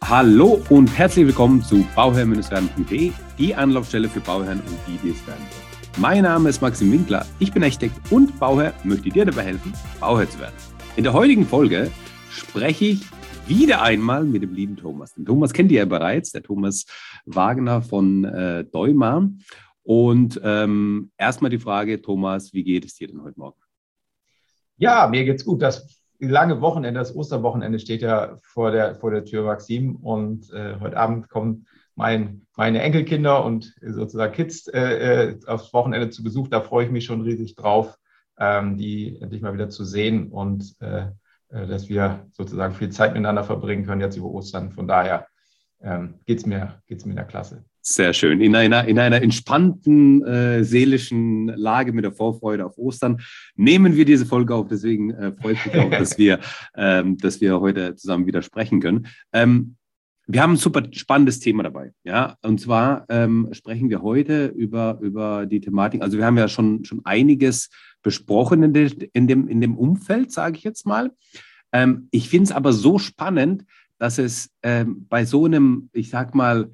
Hallo und herzlich willkommen zu bauherr-werden.de, die Anlaufstelle für Bauherren und die es werden wollen. Mein Name ist Maxim Winkler, ich bin Architekt und Bauherr, möchte dir dabei helfen, Bauherr zu werden. In der heutigen Folge spreche ich wieder einmal mit dem lieben Thomas. Den Thomas kennt ihr ja bereits, der Thomas Wagner von Deuma. Und erstmal die Frage, Thomas, wie geht es dir denn heute Morgen? Ja, mir geht's gut. Das lange Wochenende, das Osterwochenende steht ja vor der Tür, Maxim. Und heute Abend kommen meine Enkelkinder und sozusagen Kids aufs Wochenende zu Besuch. Da freue ich mich schon riesig drauf, die endlich mal wieder zu sehen und dass wir sozusagen viel Zeit miteinander verbringen können jetzt über Ostern. Von daher geht's mir in der Klasse. Sehr schön. In einer entspannten seelischen Lage mit der Vorfreude auf Ostern nehmen wir diese Folge auf. Deswegen freut mich auch, dass wir heute zusammen wieder sprechen können. Wir haben ein super spannendes Thema dabei. Ja? Und zwar sprechen wir heute über die Thematik. Also wir haben ja schon einiges besprochen in dem Umfeld, sage ich jetzt mal. Ich finde es aber so spannend, dass es bei so einem, ich sag mal,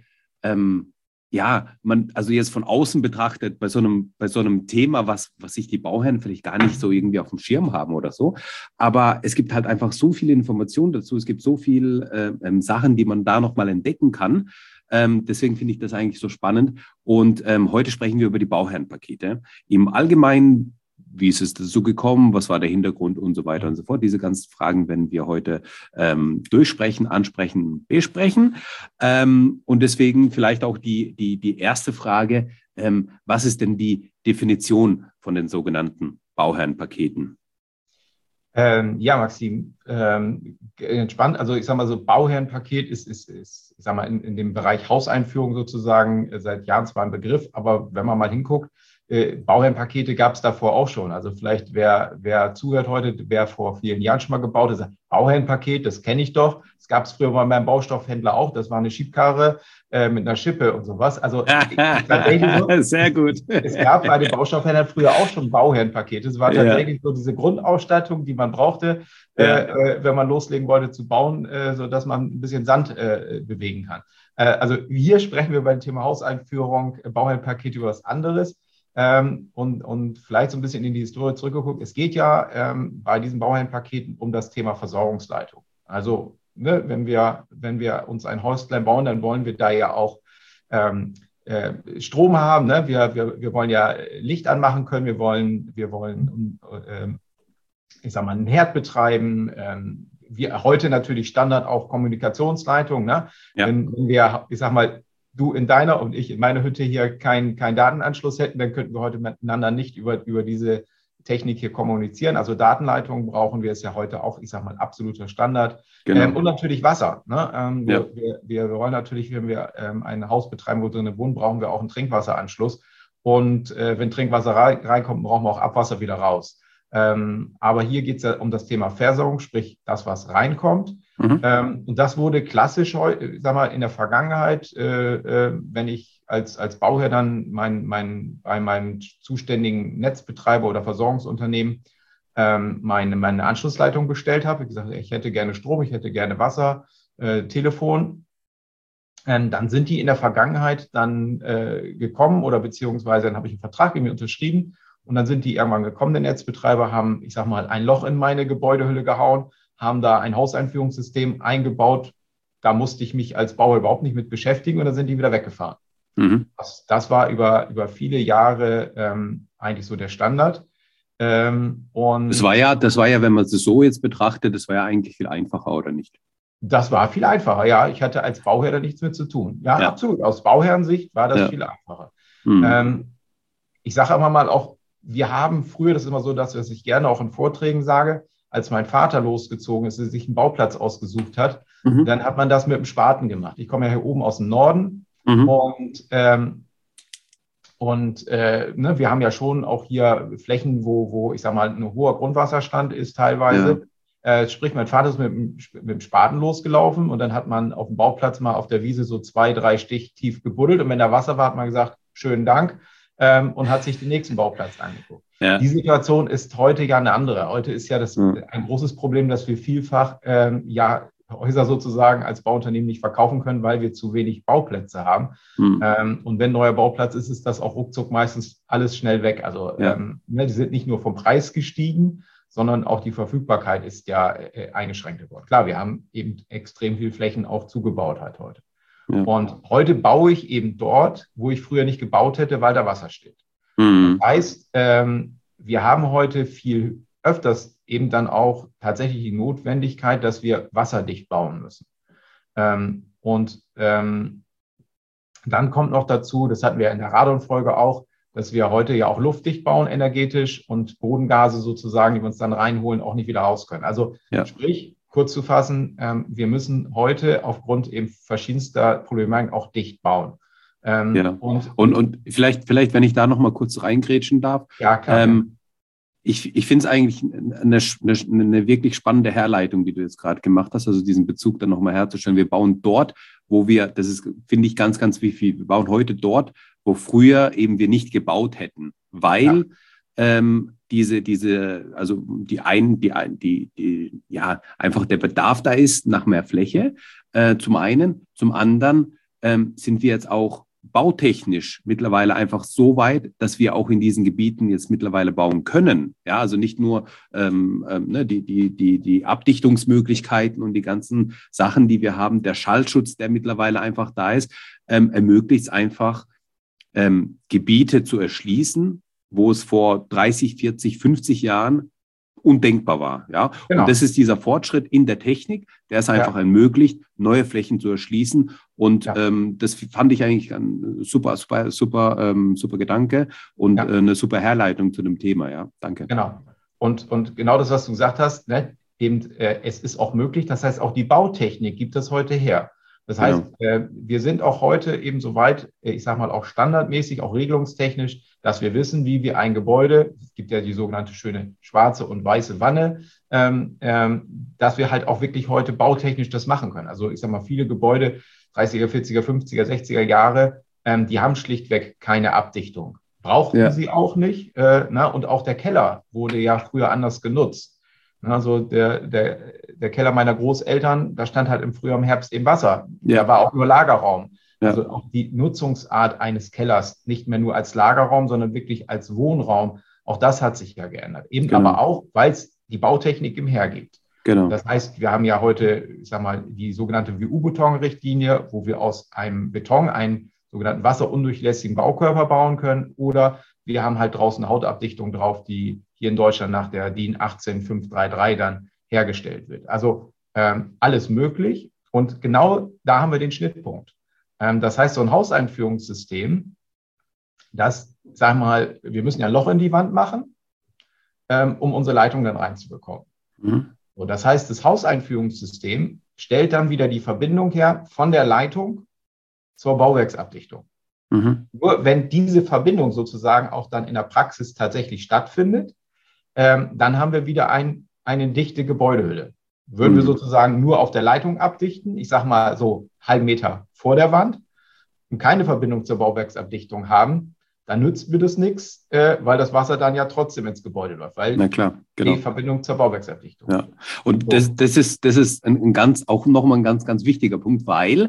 also jetzt von außen betrachtet, bei so einem Thema, was sich die Bauherren vielleicht gar nicht so irgendwie auf dem Schirm haben oder so. Aber es gibt halt einfach so viele Informationen dazu. Es gibt so viele Sachen, die man da nochmal entdecken kann. Deswegen finde ich das eigentlich so spannend. Und heute sprechen wir über die Bauherrenpakete. Im Allgemeinen, wie ist es dazu gekommen, was war der Hintergrund und so weiter und so fort. Diese ganzen Fragen werden wir heute durchsprechen, ansprechen, besprechen. Und deswegen vielleicht auch die erste Frage, was ist denn die Definition von den sogenannten Bauherrenpaketen? Ja, Maxim, entspannt. Also ich sage mal so, Bauherrenpaket ist ich sag mal, in dem Bereich Hauseinführung sozusagen seit Jahren zwar ein Begriff, aber wenn man mal hinguckt, Bauherrenpakete gab es davor auch schon. Also vielleicht wer zuhört heute, wer vor vielen Jahren schon mal gebaut hat, sagt, Bauherrenpaket, das kenne ich doch. Das gab es früher mal beim Baustoffhändler auch. Das war eine Schiebkarre mit einer Schippe und sowas. Also tatsächlich so, sehr gut. Es gab bei den Baustoffhändlern früher auch schon Bauherrenpakete. Es war tatsächlich so diese Grundausstattung, die man brauchte, wenn man loslegen wollte zu bauen, sodass man ein bisschen Sand bewegen kann. Also hier sprechen wir beim Thema Hauseinführung, Bauherrenpakete über was anderes. Und vielleicht so ein bisschen in die Historie zurückgeguckt. Es geht ja bei diesen Bauherrenpaketen um das Thema Versorgungsleitung. Also wenn wir uns ein Häuslein bauen, dann wollen wir da ja auch Strom haben. Ne? Wir wollen ja Licht anmachen können. Wir wollen ich sag mal, einen Herd betreiben. Wir heute natürlich Standard auch Kommunikationsleitung. Ne? Ja. Wenn wir, ich sag mal, du in deiner und ich in meiner Hütte hier keinen Datenanschluss hätten, dann könnten wir heute miteinander nicht über diese Technik hier kommunizieren. Also Datenleitungen brauchen wir, ist ja heute auch, ich sage mal, absoluter Standard. Genau. Und natürlich Wasser. Ne? Wir wollen natürlich, wenn wir ein Haus betreiben, wo drinnen wohnen, brauchen wir auch einen Trinkwasseranschluss. Und wenn Trinkwasser reinkommt, brauchen wir auch Abwasser wieder raus. Aber hier geht es ja um das Thema Versorgung, sprich das, was reinkommt. Und das wurde klassisch, sag mal, in der Vergangenheit, wenn ich als Bauherr dann bei meinem zuständigen Netzbetreiber oder Versorgungsunternehmen meine Anschlussleitung bestellt habe. Wie gesagt, ich hätte gerne Strom, ich hätte gerne Wasser, Telefon. Dann sind die in der Vergangenheit dann gekommen oder beziehungsweise dann habe ich einen Vertrag mit mir unterschrieben. Und dann sind die irgendwann gekommen, der Netzbetreiber, haben, ich sag mal, ein Loch in meine Gebäudehülle gehauen, haben da ein Hauseinführungssystem eingebaut. Da musste ich mich als Bauer überhaupt nicht mit beschäftigen und dann sind die wieder weggefahren. Das war über viele Jahre eigentlich so der Standard. Und das war ja, wenn man es so jetzt betrachtet, das war ja eigentlich viel einfacher, oder nicht? Das war viel einfacher, ja. Ich hatte als Bauherr da nichts mit zu tun. Ja, absolut. Aus Bauherrensicht war das viel einfacher. Ich sage aber mal auch, wir haben früher, das ist immer so, dass ich gerne auch in Vorträgen sage, als mein Vater losgezogen ist, sich einen Bauplatz ausgesucht hat, dann hat man das mit dem Spaten gemacht. Ich komme ja hier oben aus dem Norden und wir haben ja schon auch hier Flächen, wo ich sage mal, ein hoher Grundwasserstand ist teilweise. Sprich, mein Vater ist mit dem Spaten losgelaufen und dann hat man auf dem Bauplatz mal auf der Wiese so 2-3 Stich tief gebuddelt und wenn da Wasser war, hat man gesagt, schönen Dank. Und hat sich den nächsten Bauplatz angeguckt. Ja. Die Situation ist heute ja eine andere. Heute ist ja ein großes Problem, dass wir vielfach Häuser sozusagen als Bauunternehmen nicht verkaufen können, weil wir zu wenig Bauplätze haben. Und wenn neuer Bauplatz ist, ist das auch ruckzuck meistens alles schnell weg. Also die sind nicht nur vom Preis gestiegen, sondern auch die Verfügbarkeit ist ja eingeschränkt geworden. Klar, wir haben eben extrem viel Flächen auch zugebaut halt heute. Ja. Und heute baue ich eben dort, wo ich früher nicht gebaut hätte, weil da Wasser steht. Das heißt, wir haben heute viel öfters eben dann auch tatsächlich die Notwendigkeit, dass wir wasserdicht bauen müssen. Dann kommt noch dazu, das hatten wir in der Radon-Folge auch, dass wir heute ja auch luftdicht bauen energetisch und Bodengase sozusagen, die wir uns dann reinholen, auch nicht wieder raus können. Also sprich, kurz zu fassen, wir müssen heute aufgrund eben verschiedenster Problematiken auch dicht bauen. Und vielleicht, wenn ich da noch mal kurz reingrätschen darf. Ja, klar. Ich finde es eigentlich eine wirklich spannende Herleitung, die du jetzt gerade gemacht hast, also diesen Bezug dann nochmal herzustellen. Wir bauen dort, wo wir, das ist, finde ich, ganz, ganz wichtig, wir bauen heute dort, wo früher eben wir nicht gebaut hätten, weil einfach der Bedarf da ist nach mehr Fläche, zum einen. Zum anderen sind wir jetzt auch bautechnisch mittlerweile einfach so weit, dass wir auch in diesen Gebieten jetzt mittlerweile bauen können. Ja, also nicht nur die Abdichtungsmöglichkeiten und die ganzen Sachen, die wir haben, der Schallschutz, der mittlerweile einfach da ist, ermöglicht es einfach, Gebiete zu erschließen, wo es vor 30, 40, 50 Jahren undenkbar war. Ja? Genau. Und das ist dieser Fortschritt in der Technik, der es einfach ermöglicht, neue Flächen zu erschließen. Und das fand ich eigentlich ein super Gedanke und eine super Herleitung zu dem Thema. Ja, danke. Genau. Und genau das, was du gesagt hast, ne? Eben, es ist auch möglich. Das heißt, auch die Bautechnik gibt es heute her. Das heißt, wir sind auch heute eben so weit, ich sage mal auch standardmäßig, auch regelungstechnisch, dass wir wissen, wie wir ein Gebäude, es gibt ja die sogenannte schöne schwarze und weiße Wanne, dass wir halt auch wirklich heute bautechnisch das machen können. Also ich sage mal, viele Gebäude, 30er, 40er, 50er, 60er Jahre, die haben schlichtweg keine Abdichtung. Brauchten sie auch nicht. Und auch der Keller wurde ja früher anders genutzt. Also der Keller meiner Großeltern, da stand halt im Frühjahr, im Herbst eben Wasser. Da war auch nur Lagerraum. Ja. Also auch die Nutzungsart eines Kellers, nicht mehr nur als Lagerraum, sondern wirklich als Wohnraum. Auch das hat sich ja geändert. Eben aber auch, weil es die Bautechnik im hergibt. Genau. Das heißt, wir haben ja heute, ich sag mal, die sogenannte WU-Beton-Richtlinie, wo wir aus einem Beton einen sogenannten wasserundurchlässigen Baukörper bauen können. Oder wir haben halt draußen Hautabdichtung drauf, die hier in Deutschland nach der DIN 18533 dann hergestellt wird. Also alles möglich. Und genau da haben wir den Schnittpunkt. Das heißt, so ein Hauseinführungssystem, das, sag mal, wir müssen ja ein Loch in die Wand machen, um unsere Leitung dann reinzubekommen. So, das heißt, das Hauseinführungssystem stellt dann wieder die Verbindung her von der Leitung zur Bauwerksabdichtung. Nur wenn diese Verbindung sozusagen auch dann in der Praxis tatsächlich stattfindet, dann haben wir wieder eine dichte Gebäudehülle. Würden wir sozusagen nur auf der Leitung abdichten, ich sage mal so halben Meter vor der Wand und keine Verbindung zur Bauwerksabdichtung haben, dann nützt mir das nichts, weil das Wasser dann ja trotzdem ins Gebäude läuft, weil die Verbindung zur Bauwerksabdichtung. Ja. Und so. das ist auch nochmal ein ganz, ganz wichtiger Punkt, weil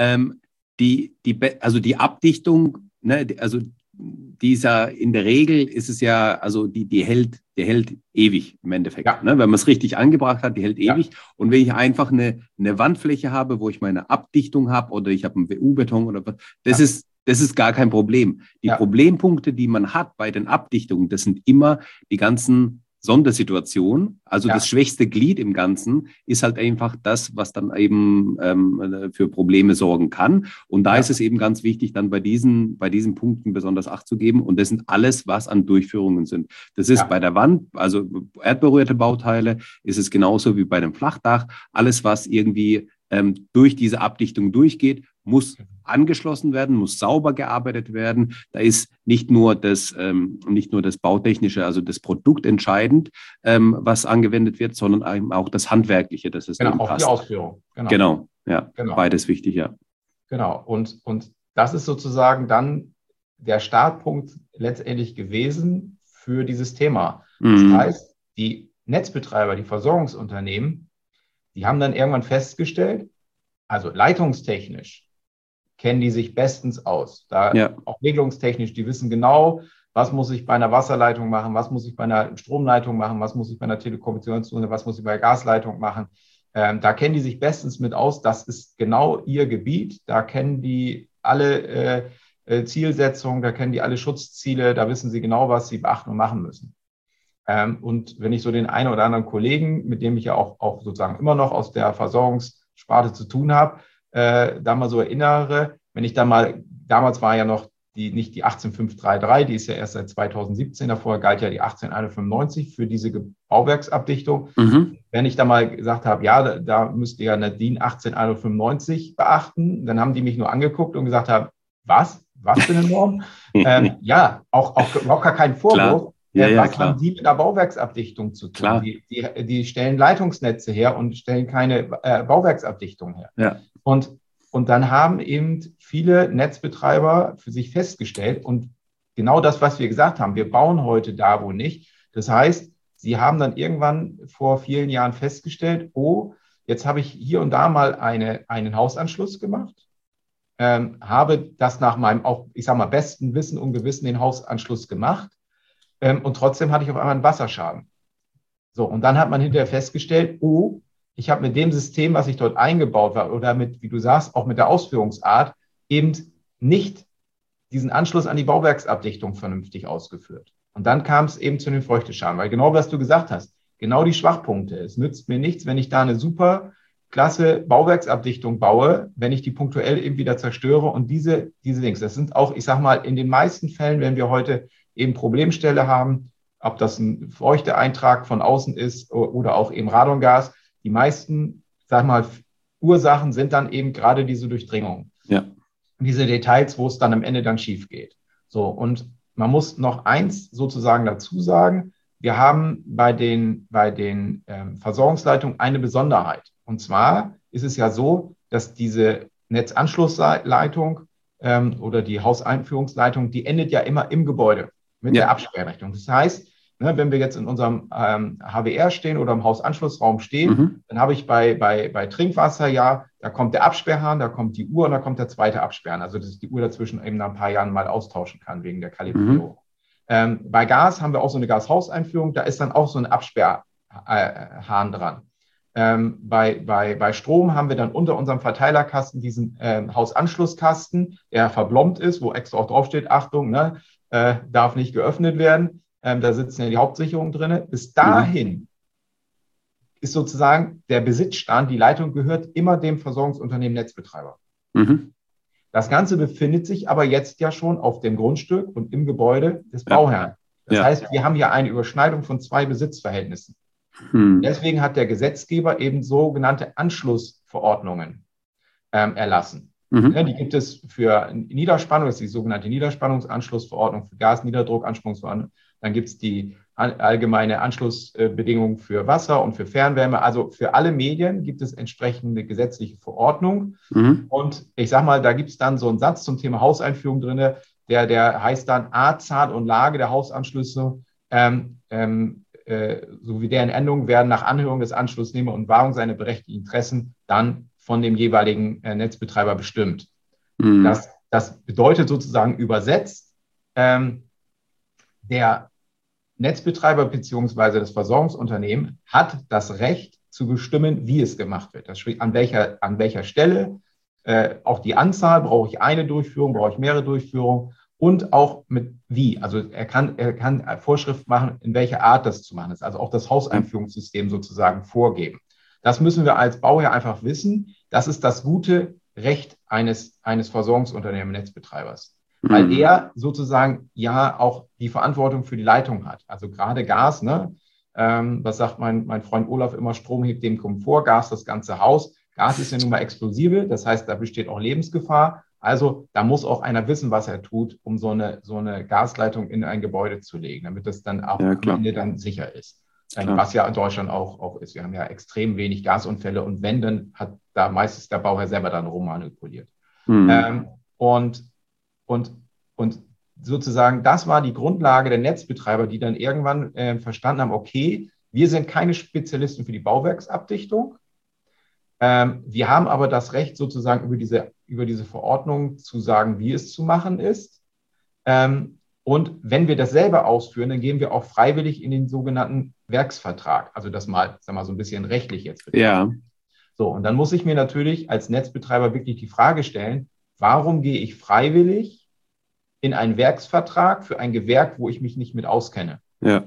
die Abdichtung, ne, also dieser, in der Regel ist es ja, also die hält ewig im Endeffekt. Ja. Ne? Wenn man es richtig angebracht hat, die hält ewig. Und wenn ich einfach eine Wandfläche habe, wo ich meine Abdichtung habe oder ich habe einen WU-Beton oder was, das ist gar kein Problem. Die Problempunkte, die man hat bei den Abdichtungen, das sind immer die ganzen Sondersituationen. Also das schwächste Glied im Ganzen ist halt einfach das, was dann eben für Probleme sorgen kann. Und da ist es eben ganz wichtig, dann bei diesen Punkten besonders Acht zu geben. Und das sind alles, was an Durchführungen sind. Das ist bei der Wand, also erdberührte Bauteile, ist es genauso wie bei dem Flachdach. Alles, was irgendwie durch diese Abdichtung durchgeht, muss angeschlossen werden, muss sauber gearbeitet werden. Da ist nicht nur das Bautechnische, also das Produkt entscheidend, was angewendet wird, sondern eben auch das Handwerkliche, das ist auch passt. Die Ausführung. Genau, beides wichtig, ja. Genau, und das ist sozusagen dann der Startpunkt letztendlich gewesen für dieses Thema. Das heißt, die Netzbetreiber, die Versorgungsunternehmen, die haben dann irgendwann festgestellt, also leitungstechnisch kennen die sich bestens aus. Auch regelungstechnisch, die wissen genau, was muss ich bei einer Wasserleitung machen, was muss ich bei einer Stromleitung machen, was muss ich bei einer Telekommunikationszone, was muss ich bei einer Gasleitung machen. Da kennen die sich bestens mit aus. Das ist genau ihr Gebiet. Da kennen die alle Zielsetzungen, da kennen die alle Schutzziele, da wissen sie genau, was sie beachten und machen müssen. Und wenn ich so den einen oder anderen Kollegen, mit dem ich ja auch sozusagen immer noch aus der Versorgungssparte zu tun habe, da mal so erinnere, wenn ich da mal, damals war ja noch nicht die 18533, die ist ja erst seit 2017, davor galt ja die 18195 für diese Bauwerksabdichtung. Wenn ich da mal gesagt habe, ja, da müsst ihr ja eine DIN 18195 beachten, dann haben die mich nur angeguckt und gesagt haben, was für eine Norm? Ja, auch überhaupt gar kein Vorwurf. Was haben die mit der Bauwerksabdichtung zu tun? Die stellen Leitungsnetze her und stellen keine Bauwerksabdichtung her. Ja. Und dann haben eben viele Netzbetreiber für sich festgestellt und genau das, was wir gesagt haben, wir bauen heute da, wo nicht. Das heißt, sie haben dann irgendwann vor vielen Jahren festgestellt, oh, jetzt habe ich hier und da mal einen Hausanschluss gemacht, habe das nach meinem auch, ich sage mal, besten Wissen und Gewissen den Hausanschluss gemacht und trotzdem hatte ich auf einmal einen Wasserschaden. So, und dann hat man hinterher festgestellt, oh, ich habe mit dem System, was ich dort eingebaut war, oder mit, wie du sagst, auch mit der Ausführungsart, eben nicht diesen Anschluss an die Bauwerksabdichtung vernünftig ausgeführt. Und dann kam es eben zu den Feuchteschaden, weil genau was du gesagt hast, genau die Schwachpunkte. Es nützt mir nichts, wenn ich da eine super klasse Bauwerksabdichtung baue, wenn ich die punktuell eben wieder zerstöre und diese Dinge. Das sind auch, ich sage mal, in den meisten Fällen, wenn wir heute eben Problemstelle haben, ob das ein Feuchteeintrag von außen ist oder auch eben Radongas, die meisten, sag mal, Ursachen sind dann eben gerade diese Durchdringung. Ja. Diese Details, wo es dann am Ende dann schief geht. So, und man muss noch eins sozusagen dazu sagen. Wir haben bei den Versorgungsleitungen eine Besonderheit. Und zwar ist es ja so, dass diese Netzanschlussleitung oder die Hauseinführungsleitung, die endet ja immer im Gebäude mit der Absperrrechnung. Das heißt, wenn wir jetzt in unserem HWR stehen oder im Hausanschlussraum stehen, dann habe ich bei Trinkwasser da kommt der Absperrhahn, da kommt die Uhr und da kommt der zweite Absperrhahn. Also dass ich die Uhr dazwischen eben nach ein paar Jahren mal austauschen kann wegen der Kalibrierung. Bei Gas haben wir auch so eine Gashauseinführung, da ist dann auch so ein Absperrhahn dran. Bei Strom haben wir dann unter unserem Verteilerkasten diesen Hausanschlusskasten, der verblombt ist, wo extra auch draufsteht, Achtung, darf nicht geöffnet werden. Da sitzen ja die Hauptsicherungen drin. Bis dahin ist sozusagen der Besitzstand, die Leitung gehört immer dem Versorgungsunternehmen Netzbetreiber. Das Ganze befindet sich aber jetzt ja schon auf dem Grundstück und im Gebäude des Bauherrn. Das heißt, wir haben hier eine Überschneidung von zwei Besitzverhältnissen. Deswegen hat der Gesetzgeber eben sogenannte Anschlussverordnungen erlassen. Die gibt es für Niederspannung, das ist die sogenannte Niederspannungsanschlussverordnung, für Gasniederdruckanspannungsverordnung. Dann gibt es die allgemeine Anschlussbedingungen für Wasser und für Fernwärme. Also für alle Medien gibt es entsprechende gesetzliche Verordnungen. Und ich sage mal, da gibt es dann so einen Satz zum Thema Hauseinführung drin, der heißt dann Zahl und Lage der Hausanschlüsse sowie deren Endungen werden nach Anhörung des Anschlussnehmers und Wahrung seiner berechtigten Interessen dann von dem jeweiligen Netzbetreiber bestimmt. Das bedeutet sozusagen übersetzt, der Netzbetreiber bzw. das Versorgungsunternehmen hat das Recht zu bestimmen, wie es gemacht wird. Das sprich, an welcher Stelle, auch die Anzahl, brauche ich eine Durchführung, brauche ich mehrere Durchführungen und auch mit wie. Also er kann Vorschrift machen, in welcher Art das zu machen ist. Also auch das Hauseinführungssystem sozusagen vorgeben. Das müssen wir als Bauherr einfach wissen. Das ist das gute Recht eines Versorgungsunternehmens, Netzbetreibers. Weil er sozusagen ja auch die Verantwortung für die Leitung hat. Also gerade Gas, was sagt mein Freund Olaf immer, Strom hebt dem Komfort, Gas das ganze Haus. Gas ist ja nun mal explosibel, das heißt, da besteht auch Lebensgefahr. Also da muss auch einer wissen, was er tut, um so eine Gasleitung in ein Gebäude zu legen, damit das dann auch am Ende dann sicher ist. Was ja in Deutschland auch ist. Wir haben ja extrem wenig Gasunfälle und wenn, dann hat da meistens der Bauherr selber dann rummanipuliert. Und sozusagen, das war die Grundlage der Netzbetreiber, die dann irgendwann verstanden haben, okay, wir sind keine Spezialisten für die Bauwerksabdichtung, Wir haben aber das Recht, sozusagen über diese Verordnung zu sagen, wie es zu machen ist. Und wenn wir das selber ausführen, dann gehen wir auch freiwillig in den sogenannten Werksvertrag. Also das mal, sag mal, so ein bisschen rechtlich jetzt betrachtet. Ja. So, und dann muss ich mir natürlich als Netzbetreiber wirklich die Frage stellen, warum gehe ich freiwillig in einen Werksvertrag für ein Gewerk, wo ich mich nicht mit auskenne? Ja.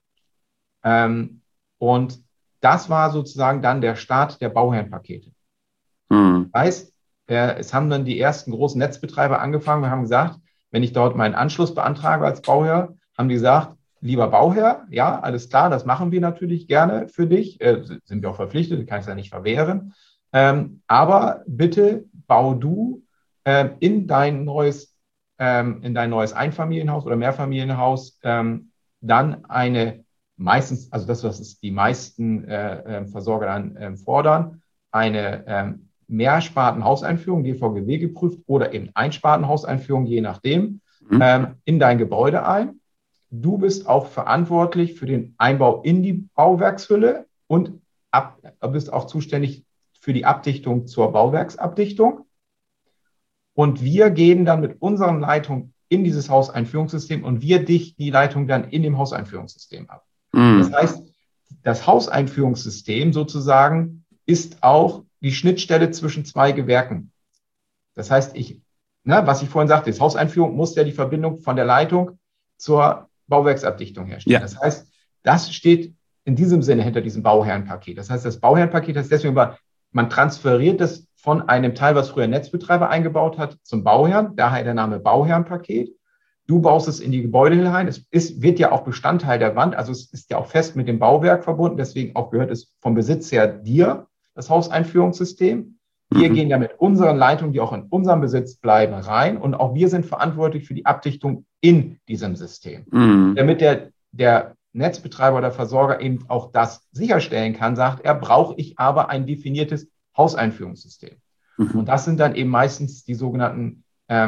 Und das war sozusagen dann der Start der Bauherrenpakete. Mhm. Das heißt, es haben dann die ersten großen Netzbetreiber angefangen. Wir haben gesagt, wenn ich dort meinen Anschluss beantrage als Bauherr, haben die gesagt, lieber Bauherr, ja, alles klar, das machen wir natürlich gerne für dich. Sind wir auch verpflichtet, kann ich es ja nicht verwehren. Aber bitte bau du in dein neues Einfamilienhaus oder Mehrfamilienhaus dann eine meistens, also das, was es die meisten Versorger dann fordern, eine Mehrspartenhauseinführung, DVGW geprüft oder eben Einspartenhauseinführung, je nachdem, in dein Gebäude ein. Du bist auch verantwortlich für den Einbau in die Bauwerkshülle und bist auch zuständig für die Abdichtung zur Bauwerksabdichtung. Und wir gehen dann mit unseren Leitungen in dieses Hauseinführungssystem und wir dichten die Leitung dann in dem Hauseinführungssystem ab. Das heißt, das Hauseinführungssystem sozusagen ist auch die Schnittstelle zwischen zwei Gewerken. Das heißt, was ich vorhin sagte, das Hauseinführung muss ja die Verbindung von der Leitung zur Bauwerksabdichtung herstellen. Ja. Das heißt, das steht in diesem Sinne hinter diesem Bauherrenpaket. Das heißt, das Bauherrenpaket heißt deswegen, man transferiert das von einem Teil, was früher ein Netzbetreiber eingebaut hat, zum Bauherrn, daher der Name Bauherrenpaket. Du baust es in die Gebäude hinein. Wird ja auch Bestandteil der Wand, also es ist ja auch fest mit dem Bauwerk verbunden, deswegen auch gehört es vom Besitz her dir, das Hauseinführungssystem. Wir gehen ja mit unseren Leitungen, die auch in unserem Besitz bleiben, rein und auch wir sind verantwortlich für die Abdichtung in diesem System. Damit der Netzbetreiber oder Versorger eben auch das sicherstellen kann, sagt er, brauche ich aber ein definiertes Hauseinführungssystem. Und das sind dann eben meistens die sogenannten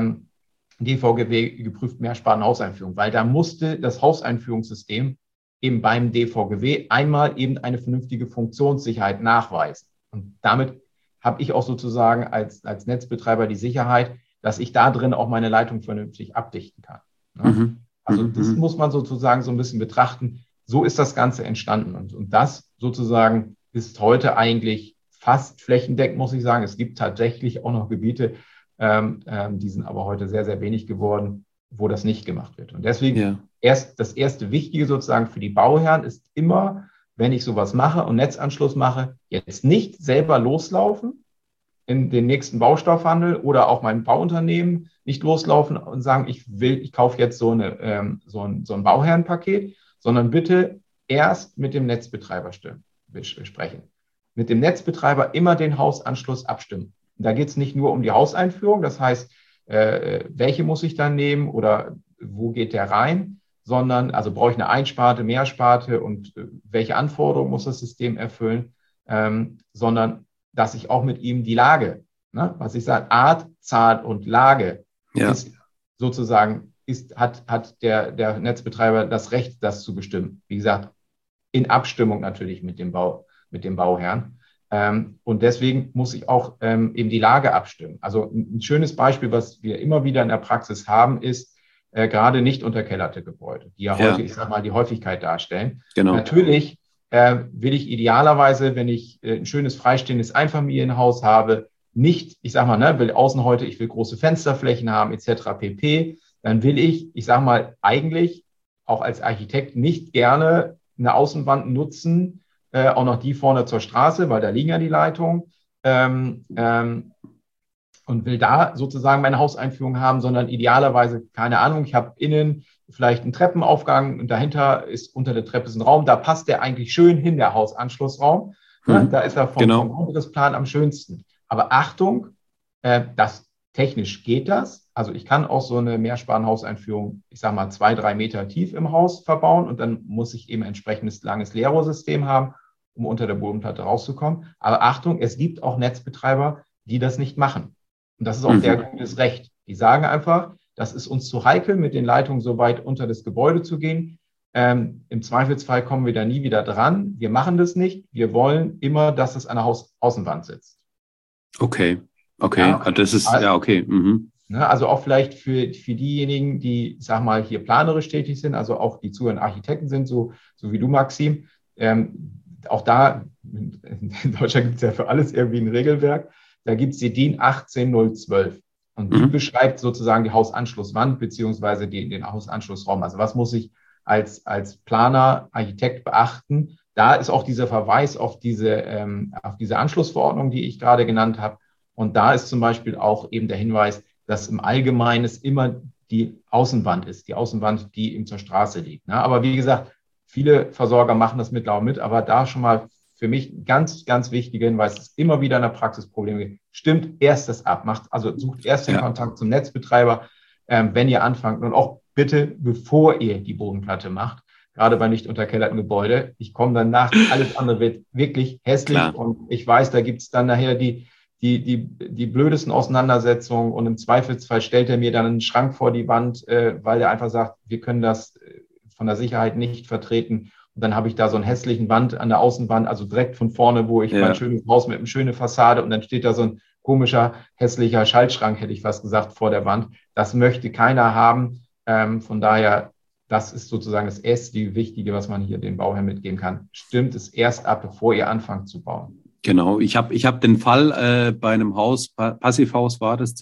DVGW geprüft Mehrspartenhauseinführung, weil da musste das Hauseinführungssystem eben beim DVGW einmal eben eine vernünftige Funktionssicherheit nachweisen. Und damit habe ich auch sozusagen als Netzbetreiber die Sicherheit, dass ich da drin auch meine Leitung vernünftig abdichten kann. Ne? Also das muss man sozusagen so ein bisschen betrachten. So ist das Ganze entstanden. Und das sozusagen ist heute eigentlich fast flächendeckend, muss ich sagen. Es gibt tatsächlich auch noch Gebiete, die sind aber heute sehr, sehr wenig geworden, wo das nicht gemacht wird. Und deswegen das erste Wichtige sozusagen für die Bauherren ist immer, wenn ich sowas mache und Netzanschluss mache, jetzt nicht selber loslaufen in den nächsten Baustoffhandel oder auch mein Bauunternehmen nicht loslaufen und sagen, ich kaufe jetzt so ein Bauherrenpaket, sondern bitte erst mit dem Netzbetreiber sprechen. Mit dem Netzbetreiber immer den Hausanschluss abstimmen. Da geht es nicht nur um die Hauseinführung, das heißt, welche muss ich dann nehmen oder wo geht der rein, sondern also brauche ich eine Einsparte, Mehrsparte und welche Anforderungen muss das System erfüllen, sondern dass ich auch mit ihm die Lage, was ich sage, Art, Zahl und Lage ist sozusagen, hat der Netzbetreiber das Recht, das zu bestimmen. Wie gesagt, in Abstimmung natürlich mit dem Bauherrn. Und deswegen muss ich auch eben die Lage abstimmen. Also ein schönes Beispiel, was wir immer wieder in der Praxis haben, ist gerade nicht unterkellerte Gebäude, die ja heute, ich sag mal, die Häufigkeit darstellen. Genau. Natürlich will ich idealerweise, wenn ich ein schönes freistehendes Einfamilienhaus habe, nicht, ich sag mal, will außen heute, ich will große Fensterflächen haben, etc. pp., dann will ich sag mal, eigentlich auch als Architekt nicht gerne eine Außenwand nutzen, auch noch die vorne zur Straße, weil da liegen ja die Leitungen, und will da sozusagen meine Hauseinführung haben, sondern idealerweise, keine Ahnung, ich habe innen vielleicht einen Treppenaufgang und dahinter ist unter der Treppe ein Raum, da passt der eigentlich schön hin, der Hausanschlussraum. Da ist er vom Grundrissplan am schönsten. Aber Achtung, technisch geht das. Also ich kann auch so eine Mehrspartenhauseinführung, ich sage mal 2-3 Meter tief im Haus verbauen und dann muss ich eben entsprechendes langes Leerrohrsystem haben, um unter der Bodenplatte rauszukommen. Aber Achtung, es gibt auch Netzbetreiber, die das nicht machen. Und das ist auch deren gutes Recht. Die sagen einfach, das ist uns zu heikel, mit den Leitungen so weit unter das Gebäude zu gehen. Im Zweifelsfall kommen wir da nie wieder dran. Wir machen das nicht. Wir wollen immer, dass es an der Außenwand sitzt. Okay, okay, Ja, das ist, also, ja, okay. Mhm. ne, also auch vielleicht für diejenigen, die, sag mal, hier planerisch tätig sind, also auch die zuhören Architekten sind, so wie du, Maxim. Auch da, in Deutschland gibt es ja für alles irgendwie ein Regelwerk. Da gibt es die DIN 18012. Und die Mhm. beschreibt sozusagen die Hausanschlusswand beziehungsweise den Hausanschlussraum. Also was muss ich als Planer, Architekt beachten? Da ist auch dieser Verweis auf diese Anschlussverordnung, die ich gerade genannt habe. Und da ist zum Beispiel auch eben der Hinweis, dass im Allgemeinen es immer die Außenwand ist, die Außenwand, die eben zur Straße liegt. Ne? Aber wie gesagt, viele Versorger machen das mittlerweile mit, aber da schon mal für mich ein ganz, ganz wichtiger Hinweis, es immer wieder in der Praxis Probleme gibt. Stimmt erst das ab, also sucht erst den Ja, Kontakt zum Netzbetreiber, wenn ihr anfangt und auch bitte, bevor ihr die Bodenplatte macht, gerade bei nicht unterkellerten Gebäude. Ich komme danach, alles andere wird wirklich hässlich klar. und ich weiß, da gibt es dann nachher die blödesten Auseinandersetzungen und im Zweifelsfall stellt er mir dann einen Schrank vor die Wand, weil er einfach sagt, wir können das von der Sicherheit nicht vertreten. Und dann habe ich da so einen hässlichen Wand an der Außenwand, also direkt von vorne, wo ich mein Ja. schönes Haus mit einer schönen Fassade und dann steht da so ein komischer, hässlicher Schaltschrank, hätte ich fast gesagt, vor der Wand. Das möchte keiner haben. Von daher, das ist sozusagen das erste Wichtige, was man hier den Bauherrn mitgeben kann. Stimmt es erst ab, bevor ihr anfangt zu bauen. Genau, ich hab den Fall bei einem Haus, Passivhaus war das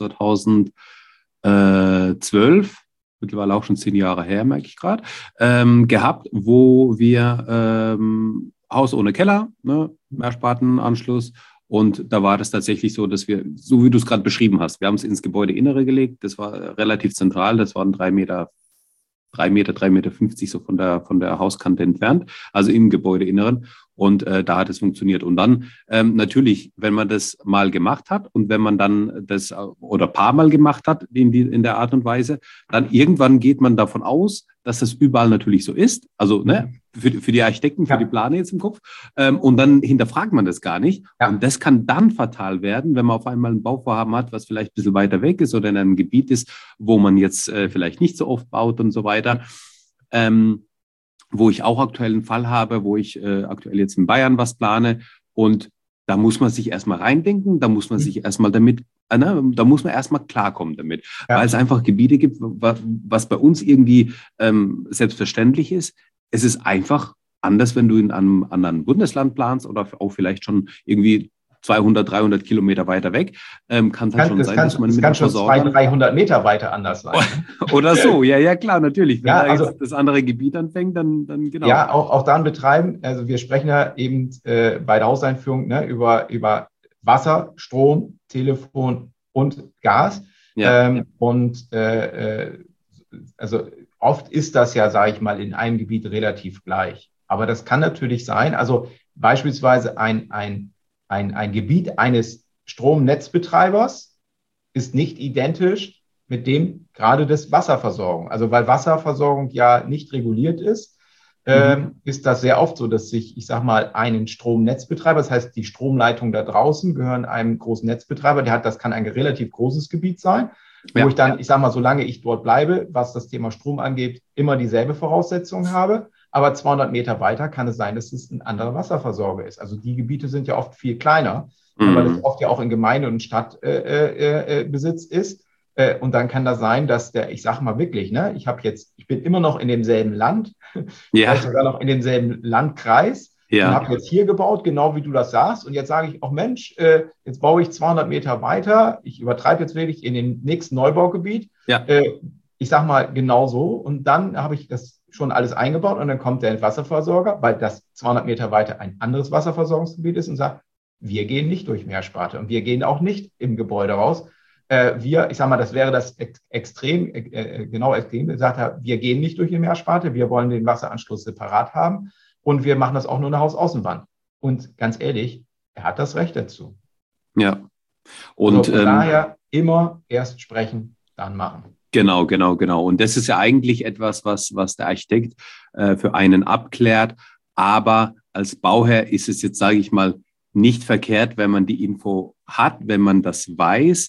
2012, mittlerweile auch schon 10 Jahre her, merke ich gerade, gehabt, wo wir Haus ohne Keller, ne, Mehrspartenanschluss. Und da war das tatsächlich so, dass wir, so wie du es gerade beschrieben hast, wir haben es ins Gebäudeinnere gelegt. Das war relativ zentral, das waren 3 Meter, 3,50 Meter so von der Hauskante entfernt, also im Gebäudeinneren. Und da hat es funktioniert. Und dann natürlich, wenn man das mal gemacht hat und wenn man dann das oder ein paar Mal gemacht hat in der Art und Weise, dann irgendwann geht man davon aus, dass das überall natürlich so ist. Also ne, für die Architekten, für die Planer jetzt im Kopf. Und dann hinterfragt man das gar nicht. Ja. Und das kann dann fatal werden, wenn man auf einmal ein Bauvorhaben hat, was vielleicht ein bisschen weiter weg ist oder in einem Gebiet ist, wo man jetzt vielleicht nicht so oft baut und so weiter. Wo ich auch aktuell einen Fall habe, wo ich aktuell jetzt in Bayern was plane und da muss man sich erstmal reindenken, da muss man sich erstmal damit, da muss man erstmal klarkommen damit, weil es einfach Gebiete gibt, was bei uns irgendwie selbstverständlich ist. Es ist einfach anders, wenn du in einem anderen Bundesland planst oder auch vielleicht schon irgendwie 200, 300 Kilometer weiter weg, kann es halt schon sein, dass man mit dem Versorger... Das kann schon 200, 300 Meter weiter anders sein. Oder so, ja, klar, natürlich. Wenn ja, da also, jetzt das andere Gebiet anfängt, dann genau. Ja, auch dann betreiben. Also wir sprechen ja eben bei der Hauseinführung über Wasser, Strom, Telefon und Gas. Ja. Also oft ist das ja, sage ich mal, in einem Gebiet relativ gleich. Aber das kann natürlich sein, also beispielsweise ein Gebiet eines Stromnetzbetreibers ist nicht identisch mit dem gerade des Wasserversorgung. Also weil Wasserversorgung ja nicht reguliert ist, ist das sehr oft so, dass ich sage mal, einen Stromnetzbetreiber, das heißt, die Stromleitungen da draußen gehören einem großen Netzbetreiber, das kann ein relativ großes Gebiet sein, wo ich dann, ich sage mal, solange ich dort bleibe, was das Thema Strom angeht, immer dieselbe Voraussetzung habe. Aber 200 Meter weiter kann es sein, dass es ein anderer Wasserversorger ist. Also die Gebiete sind ja oft viel kleiner, weil es oft ja auch in Gemeinde- und Stadtbesitz ist. Und dann kann das sein, dass ich sage mal wirklich, ne, ich bin immer noch in demselben Land, vielleicht sogar noch in demselben Landkreis und habe jetzt hier gebaut, genau wie du das sagst. Und jetzt sage ich auch, Mensch, jetzt baue ich 200 Meter weiter. Ich übertreibe jetzt wirklich in den nächsten Neubaugebiet. Ja. Ich sage mal genau so. Und dann habe ich das schon alles eingebaut und dann kommt der Wasserversorger, weil das 200 Meter weiter ein anderes Wasserversorgungsgebiet ist und sagt, wir gehen nicht durch Meersparte und wir gehen auch nicht im Gebäude raus. Ich sage mal, das wäre das Extrem, gesagt hat, wir gehen nicht durch die Meersparte, wir wollen den Wasseranschluss separat haben und wir machen das auch nur eine Hausaußenwand. Und ganz ehrlich, er hat das Recht dazu. Ja. Und also von daher immer erst sprechen, dann machen. Genau. Und das ist ja eigentlich etwas, was der Architekt für einen abklärt. Aber als Bauherr ist es jetzt, sage ich mal, nicht verkehrt, wenn man die Info hat, wenn man das weiß,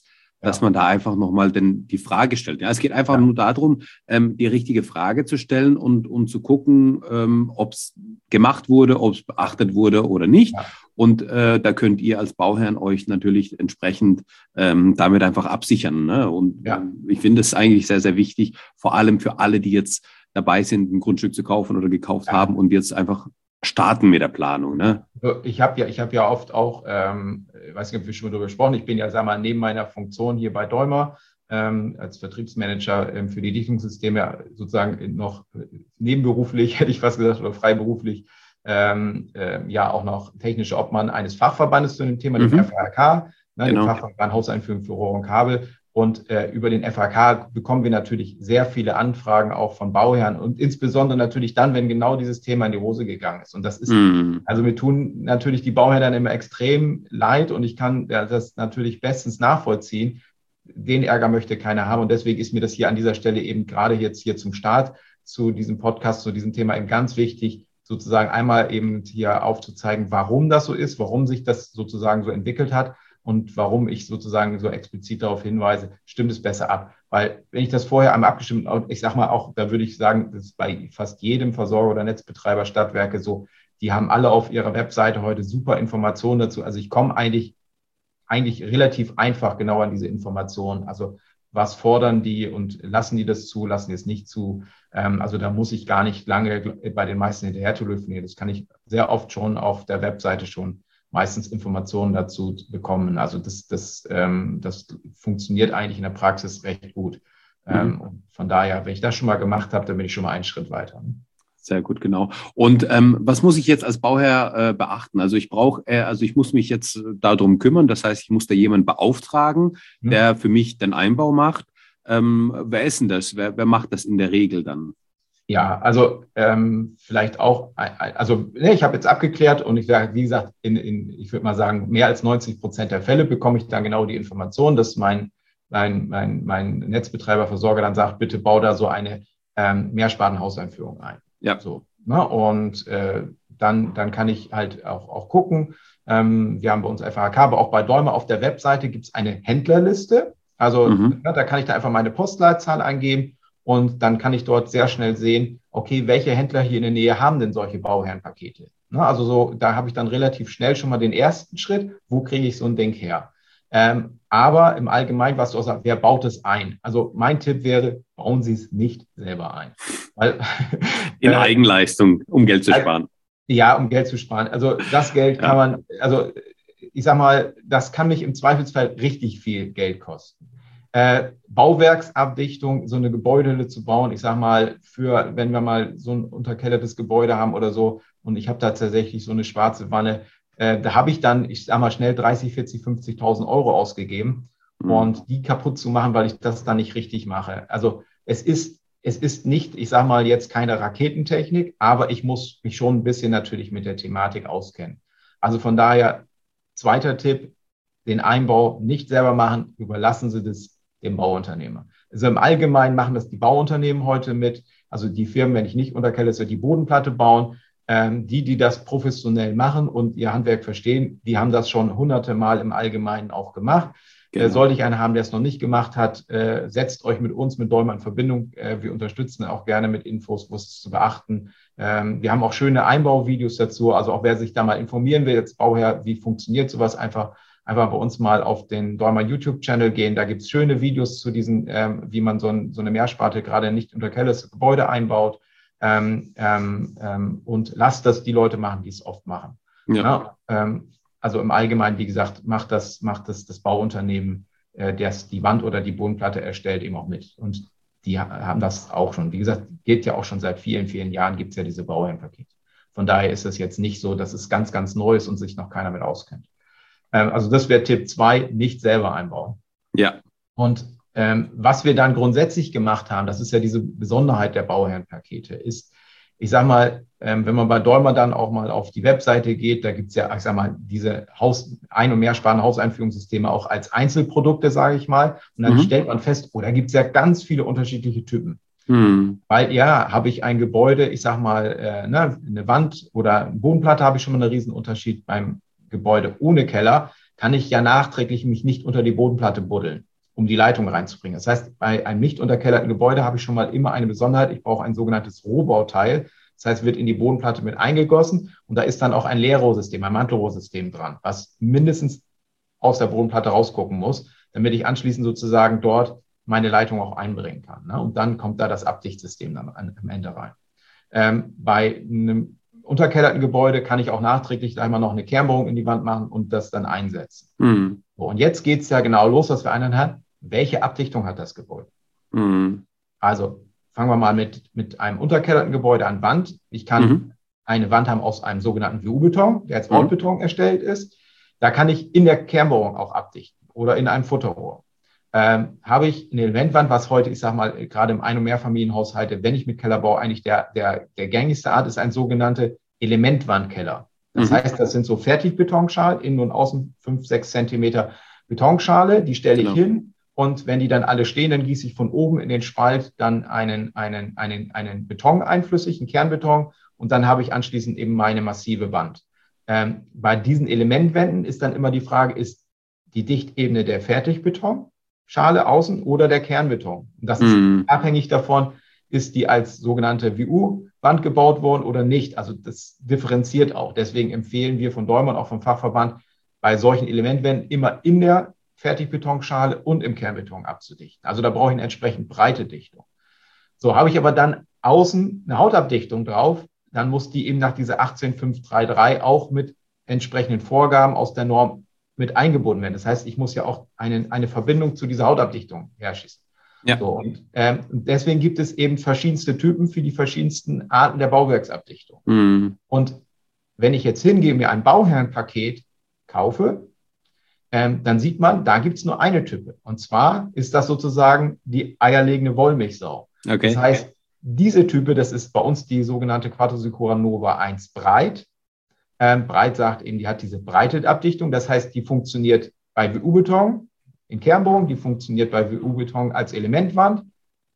dass man da einfach nochmal die Frage stellt. Ja, es geht einfach nur darum, die richtige Frage zu stellen und zu gucken, ob es gemacht wurde, ob es beachtet wurde oder nicht. Ja. Und da könnt ihr als Bauherrn euch natürlich entsprechend damit einfach absichern. Ne? Und ich finde es eigentlich sehr, sehr wichtig, vor allem für alle, die jetzt dabei sind, ein Grundstück zu kaufen oder gekauft haben und jetzt einfach starten mit der Planung. Ne? Ich hab ja oft auch, ich weiß nicht, ob wir schon darüber gesprochen, ich bin ja, sag mal, neben meiner Funktion hier bei Däumer als Vertriebsmanager für die Dichtungssysteme sozusagen noch nebenberuflich, hätte ich fast gesagt, oder freiberuflich, ja auch noch technischer Obmann eines Fachverbandes zu dem Thema, dem FHK, dem Fachverband Hauseinführung für Rohr und Kabel. Und über den FHK bekommen wir natürlich sehr viele Anfragen auch von Bauherren und insbesondere natürlich dann, wenn genau dieses Thema in die Hose gegangen ist. Und das ist, also wir tun natürlich die Bauherren dann immer extrem leid und ich kann das natürlich bestens nachvollziehen. Den Ärger möchte keiner haben und deswegen ist mir das hier an dieser Stelle eben gerade jetzt hier zum Start zu diesem Podcast, zu diesem Thema eben ganz wichtig, sozusagen einmal eben hier aufzuzeigen, warum das so ist, warum sich das sozusagen so entwickelt hat. Und warum ich sozusagen so explizit darauf hinweise, stimmt es besser ab. Weil wenn ich das vorher einmal abgestimmt, ich sage mal auch, da würde ich sagen, das ist bei fast jedem Versorger oder Netzbetreiber, Stadtwerke so, die haben alle auf ihrer Webseite heute super Informationen dazu. Also ich komme eigentlich relativ einfach genau an diese Informationen. Also was fordern die und lassen die das zu, lassen die es nicht zu? Also da muss ich gar nicht lange bei den meisten hinterher telefonieren. Das kann ich sehr oft schon auf der Webseite schon meistens Informationen dazu bekommen. Also das funktioniert eigentlich in der Praxis recht gut. Und von daher, wenn ich das schon mal gemacht habe, dann bin ich schon mal einen Schritt weiter. Sehr gut, genau. Und was muss ich jetzt als Bauherr beachten? Also ich muss mich jetzt darum kümmern. Das heißt, ich muss da jemanden beauftragen, der für mich den Einbau macht. Wer ist denn das? Wer macht das in der Regel dann? Ja, also vielleicht auch, also ich habe jetzt abgeklärt und ich sage, wie gesagt, ich würde mal sagen, mehr als 90% der Fälle bekomme ich dann genau die Information, dass mein Netzbetreiber, Versorger dann sagt, bitte bau da so eine Mehrspartenhauseinführung ein. Ja. So, ne? Und dann kann ich halt auch gucken. Wir haben bei uns FHK, aber auch bei Däumer auf der Webseite gibt es eine Händlerliste. Also da kann ich da einfach meine Postleitzahl eingeben. Und dann kann ich dort sehr schnell sehen, okay, welche Händler hier in der Nähe haben denn solche Bauherrenpakete? Also so, da habe ich dann relativ schnell schon mal den ersten Schritt, wo kriege ich so ein Ding her? Aber im Allgemeinen, was du auch sagst, wer baut es ein? Also mein Tipp wäre, bauen Sie es nicht selber ein. Weil, in Eigenleistung, um Geld zu sparen. Ja, um Geld zu sparen. Also das Geld kann man, also ich sag mal, das kann mich im Zweifelsfall richtig viel Geld kosten. Bauwerksabdichtung, so eine Gebäudehülle zu bauen, ich sage mal, wenn wir mal so ein unterkellertes Gebäude haben oder so und ich habe da tatsächlich so eine schwarze Wanne, da habe ich dann, ich sage mal schnell 30, 40, 50.000 Euro ausgegeben und die kaputt zu machen, weil ich das dann nicht richtig mache. Also es ist nicht, ich sage mal jetzt keine Raketentechnik, aber ich muss mich schon ein bisschen natürlich mit der Thematik auskennen. Also von daher, zweiter Tipp, den Einbau nicht selber machen, überlassen Sie das dem Bauunternehmer. Also im Allgemeinen machen das die Bauunternehmen heute mit, also die Firmen, wenn ich nicht unterkelle, die Bodenplatte bauen, die das professionell machen und ihr Handwerk verstehen, die haben das schon hunderte Mal im Allgemeinen auch gemacht. Genau. Sollte ich einen haben, der es noch nicht gemacht hat, setzt euch mit uns, mit Däumer in Verbindung. Wir unterstützen auch gerne mit Infos, wo es zu beachten. Wir haben auch schöne Einbauvideos dazu. Also auch wer sich da mal informieren will, jetzt Bauherr, wie funktioniert sowas, einfach bei uns mal auf den Däumer YouTube-Channel gehen. Da gibt es schöne Videos zu diesen, wie man so eine Mehrsparte gerade nicht unterkellertes Gebäude einbaut. Und lasst das die Leute machen, die es oft machen. Ja. Also im Allgemeinen, wie gesagt, macht das Bauunternehmen, das die Wand oder die Bodenplatte erstellt, eben auch mit. Und die haben das auch schon. Wie gesagt, geht ja auch schon seit vielen, vielen Jahren, gibt es ja diese Bauherrenpakete. Von daher ist es jetzt nicht so, dass es ganz, ganz neu ist und sich noch keiner mit auskennt. Also das wäre Tipp 2, nicht selber einbauen. Ja. Und was wir dann grundsätzlich gemacht haben, das ist ja diese Besonderheit der Bauherrenpakete, ist, ich sage mal, wenn man bei Däumer dann auch mal auf die Webseite geht, da gibt es ja, ich sage mal, diese Ein- und Mehrsparten-Hauseinführungssysteme auch als Einzelprodukte, sage ich mal. Und dann stellt man fest, da gibt es ja ganz viele unterschiedliche Typen. Weil ja, habe ich ein Gebäude, ich sage mal, eine Wand oder eine Bodenplatte, habe ich schon mal einen riesen Unterschied. Beim Gebäude ohne Keller kann ich ja nachträglich mich nicht unter die Bodenplatte buddeln. um die Leitung reinzubringen. Das heißt, bei einem nicht unterkellerten Gebäude habe ich schon mal immer eine Besonderheit. Ich brauche ein sogenanntes Rohbauteil. Das heißt, wird in die Bodenplatte mit eingegossen und da ist dann auch ein Leerrohrsystem, ein Mantelrohrsystem dran, was mindestens aus der Bodenplatte rausgucken muss, damit ich anschließend sozusagen dort meine Leitung auch einbringen kann. Ne? Und dann kommt da das Abdichtsystem dann am Ende rein. Bei einem unterkellerten Gebäude kann ich auch nachträglich einmal noch eine Kernbohrung in die Wand machen und das dann einsetzen. Mhm. So, und jetzt geht es ja genau los, was wir einhalten. Welche Abdichtung hat das Gebäude? Mhm. Also fangen wir mal mit einem unterkellerten Gebäude an Wand. Ich kann eine Wand haben aus einem sogenannten WU-Beton, der als Hautbeton erstellt ist. Da kann ich in der Kernbohrung auch abdichten oder in einem Futterrohr. Habe ich eine Elementwand, was heute, ich sage mal, gerade im Ein- und Mehrfamilienhaushalte, wenn ich mit Kellerbau eigentlich der gängigste Art ist, ein sogenannte Elementwandkeller. Das heißt, das sind so Fertigbetonschalen, innen und außen 5-6 Zentimeter Betonschale, die stelle ich hin. Und wenn die dann alle stehen, dann gieße ich von oben in den Spalt dann einen Beton einflüssig, einen Kernbeton. Und dann habe ich anschließend eben meine massive Wand. Bei diesen Elementwänden ist dann immer die Frage, ist die Dichtebene der Fertigbetonschale außen oder der Kernbeton? Und das ist abhängig davon, ist die als sogenannte WU-Wand gebaut worden oder nicht. Also das differenziert auch. Deswegen empfehlen wir von Dollmann, auch vom Fachverband, bei solchen Elementwänden immer in der Fertigbetonschale und im Kernbeton abzudichten. Also da brauche ich eine entsprechend breite Dichtung. So, habe ich aber dann außen eine Hautabdichtung drauf, dann muss die eben nach dieser 18533 auch mit entsprechenden Vorgaben aus der Norm mit eingebunden werden. Das heißt, ich muss ja auch eine Verbindung zu dieser Hautabdichtung herschießen. Ja. So, und deswegen gibt es eben verschiedenste Typen für die verschiedensten Arten der Bauwerksabdichtung. Und wenn ich jetzt hingehe, mir ein Bauherrenpaket kaufe, dann sieht man, da gibt es nur eine Type. Und zwar ist das sozusagen die eierlegende Wollmilchsau. Okay. Das heißt, diese Type, das ist bei uns die sogenannte Quarto Sicura Nova 1 breit. Breit sagt eben, die hat diese breite Abdichtung. Das heißt, die funktioniert bei WU-Beton in Kernbohrung, die funktioniert bei WU-Beton als Elementwand,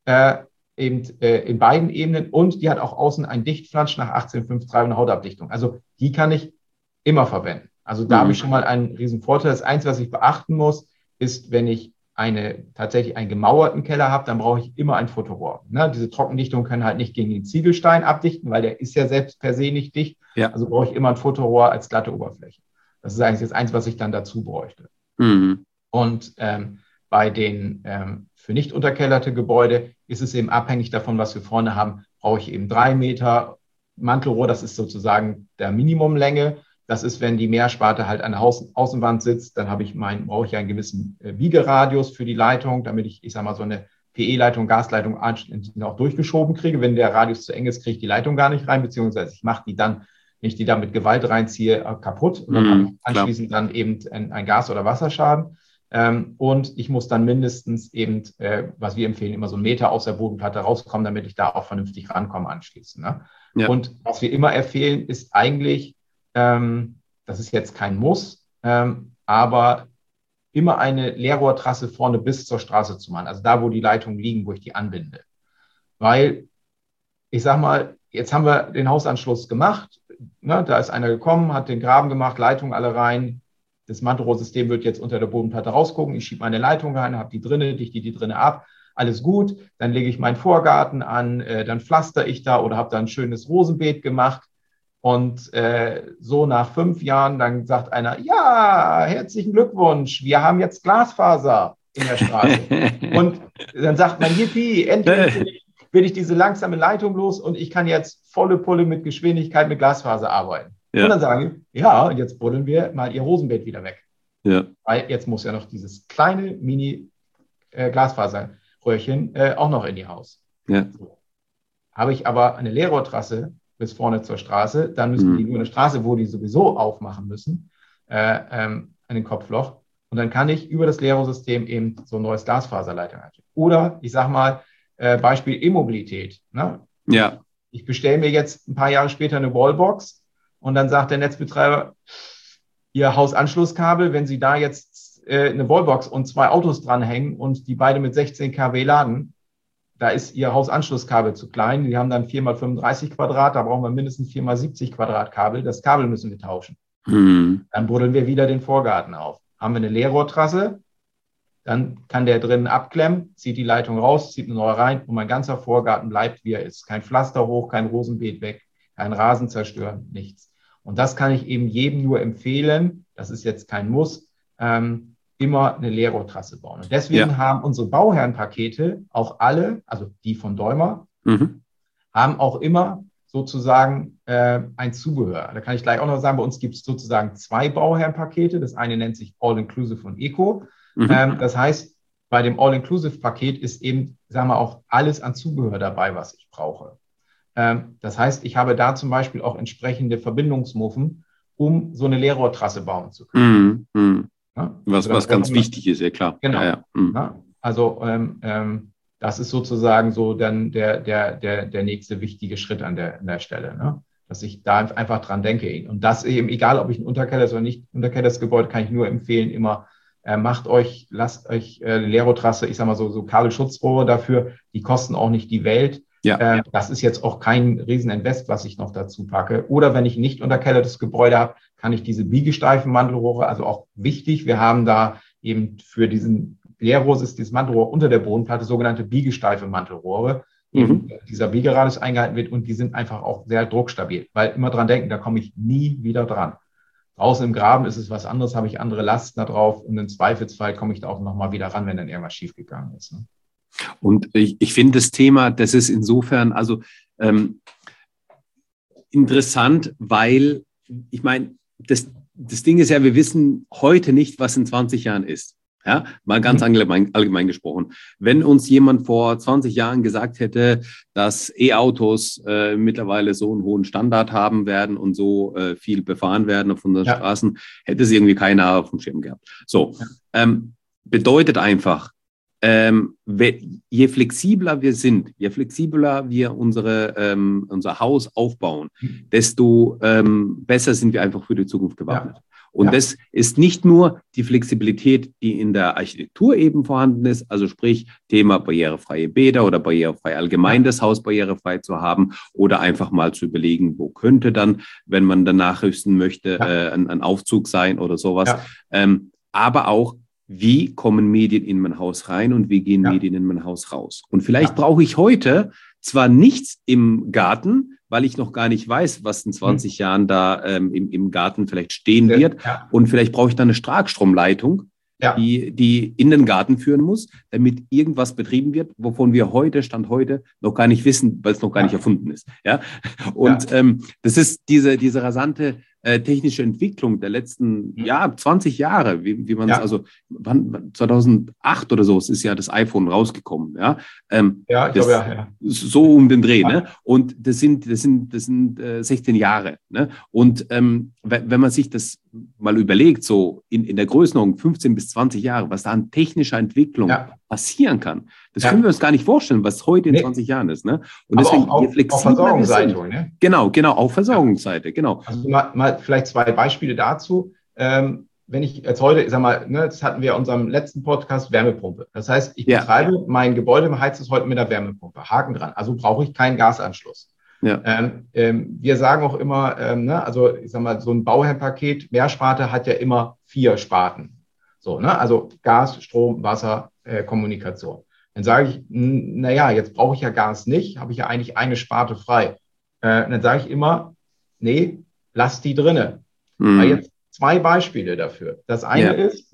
in beiden Ebenen. Und die hat auch außen einen Dichtflansch nach 18533 eine Hautabdichtung. Also die kann ich immer verwenden. Also da habe ich schon mal einen riesen Vorteil. Das Einzige, was ich beachten muss, ist, wenn ich tatsächlich einen gemauerten Keller habe, dann brauche ich immer ein Futterrohr. Ne? Diese Trockendichtungen können halt nicht gegen den Ziegelstein abdichten, weil der ist ja selbst per se nicht dicht. Ja. Also brauche ich immer ein Futterrohr als glatte Oberfläche. Das ist eigentlich das Einzige, was ich dann dazu bräuchte. Und bei den für nicht unterkellerte Gebäude ist es eben abhängig davon, was wir vorne haben. Brauche ich eben 3 Meter Mantelrohr, das ist sozusagen der Minimumlänge. Das ist, wenn die Mehrsparte halt an der Außenwand sitzt, dann brauche ich einen gewissen Biegeradius für die Leitung, damit ich sag mal, so eine PE-Leitung, Gasleitung auch durchgeschoben kriege. Wenn der Radius zu eng ist, kriege ich die Leitung gar nicht rein, beziehungsweise ich mache die dann, wenn ich die da mit Gewalt reinziehe, kaputt. Und dann habe ich anschließend dann eben ein Gas- oder Wasserschaden. Und ich muss dann mindestens eben, was wir empfehlen, immer so 1 Meter aus der Bodenplatte rauskommen, damit ich da auch vernünftig rankomme anschließend. Ne? Ja. Und was wir immer empfehlen, ist eigentlich, das ist jetzt kein Muss, aber immer eine Leerrohrtrasse vorne bis zur Straße zu machen, also da, wo die Leitungen liegen, wo ich die anbinde. Weil, ich sag mal, jetzt haben wir den Hausanschluss gemacht, ne, da ist einer gekommen, hat den Graben gemacht, Leitungen alle rein, das Mantelrohrsystem wird jetzt unter der Bodenplatte rausgucken, ich schiebe meine Leitung rein, habe die drinne, dichte die drinne ab, alles gut, dann lege ich meinen Vorgarten an, dann pflaster ich da oder habe da ein schönes Rosenbeet gemacht. Und so nach 5 Jahren, dann sagt einer, ja, herzlichen Glückwunsch, wir haben jetzt Glasfaser in der Straße. Und dann sagt man, yippie, endlich bin ich diese langsame Leitung los und ich kann jetzt volle Pulle mit Geschwindigkeit mit Glasfaser arbeiten. Ja. Und dann sagen wir, ja, jetzt buddeln wir mal Ihr Rosenbeet wieder weg. Ja. Weil jetzt muss ja noch dieses kleine Mini-Glasfaserröhrchen auch noch in die Haus. Ja. So. Habe ich aber eine Leerrohrtrasse bis vorne zur Straße, dann müssen die nur eine Straße, wo die sowieso aufmachen müssen, an den Kopfloch. Und dann kann ich über das Leerrohrsystem eben so ein neues Glasfaserleitung einstellen. Oder ich sage mal, Beispiel E-Mobilität. Ne? Ja. Ich bestelle mir jetzt ein paar Jahre später eine Wallbox und dann sagt der Netzbetreiber, Ihr Hausanschlusskabel, wenn Sie da jetzt eine Wallbox und 2 Autos dranhängen und die beide mit 16 kW laden, da ist Ihr Hausanschlusskabel zu klein. Die haben dann 4x35 Quadrat, da brauchen wir mindestens 4x70 Quadrat Kabel. Das Kabel müssen wir tauschen. Dann buddeln wir wieder den Vorgarten auf. Haben wir eine Leerrohrtrasse, dann kann der drinnen abklemmen, zieht die Leitung raus, zieht eine neue rein und mein ganzer Vorgarten bleibt, wie er ist. Kein Pflaster hoch, kein Rosenbeet weg, kein Rasen zerstören, nichts. Und das kann ich eben jedem nur empfehlen, das ist jetzt kein Muss, immer eine Leerrohrtrasse bauen. Und deswegen haben unsere Bauherrenpakete auch alle, also die von Däumer, haben auch immer sozusagen ein Zubehör. Da kann ich gleich auch noch sagen, bei uns gibt es sozusagen 2 Bauherrenpakete. Das eine nennt sich All-Inclusive und Eco. Das heißt, bei dem All-Inclusive-Paket ist eben, sagen wir, auch alles an Zubehör dabei, was ich brauche. Das heißt, ich habe da zum Beispiel auch entsprechende Verbindungsmuffen, um so eine Leerrohrtrasse bauen zu können. Ja? Was ganz wichtig ist, ja klar. Genau. Ja. Also das ist sozusagen so dann der nächste wichtige Schritt an der Stelle, ne? Dass ich da einfach dran denke. Und das eben, egal ob ich ein Unterkeller oder nicht unterkellertes Gebäude, kann ich nur empfehlen, immer lasst euch Leerrohrtrasse, ich sag mal so Kabelschutzrohre dafür, die kosten auch nicht die Welt. Ja. Das ist jetzt auch kein Rieseninvest, was ich noch dazu packe. Oder wenn ich nicht unterkellertes Gebäude habe, kann ich diese Biegesteifen-Mantelrohre, also auch wichtig, wir haben da eben für diesen Leerrohr ist dieses Mantelrohr unter der Bodenplatte, sogenannte Biegesteife-Mantelrohre. Dieser Biegeradius eingehalten wird und die sind einfach auch sehr druckstabil, weil immer dran denken, da komme ich nie wieder dran. Draußen im Graben ist es was anderes, habe ich andere Lasten da drauf und im Zweifelsfall komme ich da auch nochmal wieder ran, wenn dann irgendwas schiefgegangen ist. Ne? Und ich finde das Thema, das ist insofern also interessant, weil ich meine, das Ding ist ja, wir wissen heute nicht, was in 20 Jahren ist. Ja, mal ganz allgemein gesprochen. Wenn uns jemand vor 20 Jahren gesagt hätte, dass E-Autos mittlerweile so einen hohen Standard haben werden und so viel befahren werden auf unseren Straßen, hätte es irgendwie keiner auf dem Schirm gehabt. So, bedeutet einfach, je flexibler wir sind, je flexibler wir unser Haus aufbauen, desto besser sind wir einfach für die Zukunft gewappnet. Ja. Und das ist nicht nur die Flexibilität, die in der Architektur eben vorhanden ist, also sprich Thema barrierefreie Bäder oder barrierefrei allgemein das Haus barrierefrei zu haben oder einfach mal zu überlegen, wo könnte dann, wenn man dann nachrüsten möchte, ein Aufzug sein oder sowas. Ja. Aber auch, wie kommen Medien in mein Haus rein und wie gehen Medien in mein Haus raus? Und vielleicht brauche ich heute zwar nichts im Garten, weil ich noch gar nicht weiß, was in 20 Jahren da im Garten vielleicht stehen wird. Ja. Und vielleicht brauche ich dann eine Starkstromleitung, die in den Garten führen muss, damit irgendwas betrieben wird, wovon wir Stand heute, noch gar nicht wissen, weil es noch gar nicht erfunden ist. Ja? Und das ist diese rasante technische Entwicklung der letzten 20 Jahre, wie man es, also 2008 oder so, es ist ja das iPhone rausgekommen. Ich glaube, so um den Dreh. Ne? Und das sind 16 Jahre. Ne? Und wenn man sich das mal überlegt, so in der Größenordnung 15 bis 20 Jahre, was da an technischer Entwicklung passieren kann, das können wir uns gar nicht vorstellen, was heute in 20 Jahren ist. Ne? Und aber deswegen, je flexibler auf Versorgungsseite. Ne? Genau, auf Versorgungsseite, genau. Also mal vielleicht 2 Beispiele dazu. Wenn ich jetzt heute, ich sag mal, das hatten wir in unserem letzten Podcast, Wärmepumpe. Das heißt, ich betreibe mein Gebäude, heizt es heute mit der Wärmepumpe. Haken dran. Also brauche ich keinen Gasanschluss. Ja. Wir sagen auch immer, also ich sag mal, so ein Bauherrenpaket, Mehrsparte hat ja immer 4 Sparten. So, ne? Also Gas, Strom, Wasser, Kommunikation. Dann sage ich, jetzt brauche ich ja Gas nicht, habe ich ja eigentlich eine Sparte frei. Dann sage ich immer, nee, lass die drinne. Weil jetzt 2 Beispiele dafür. Das eine ist,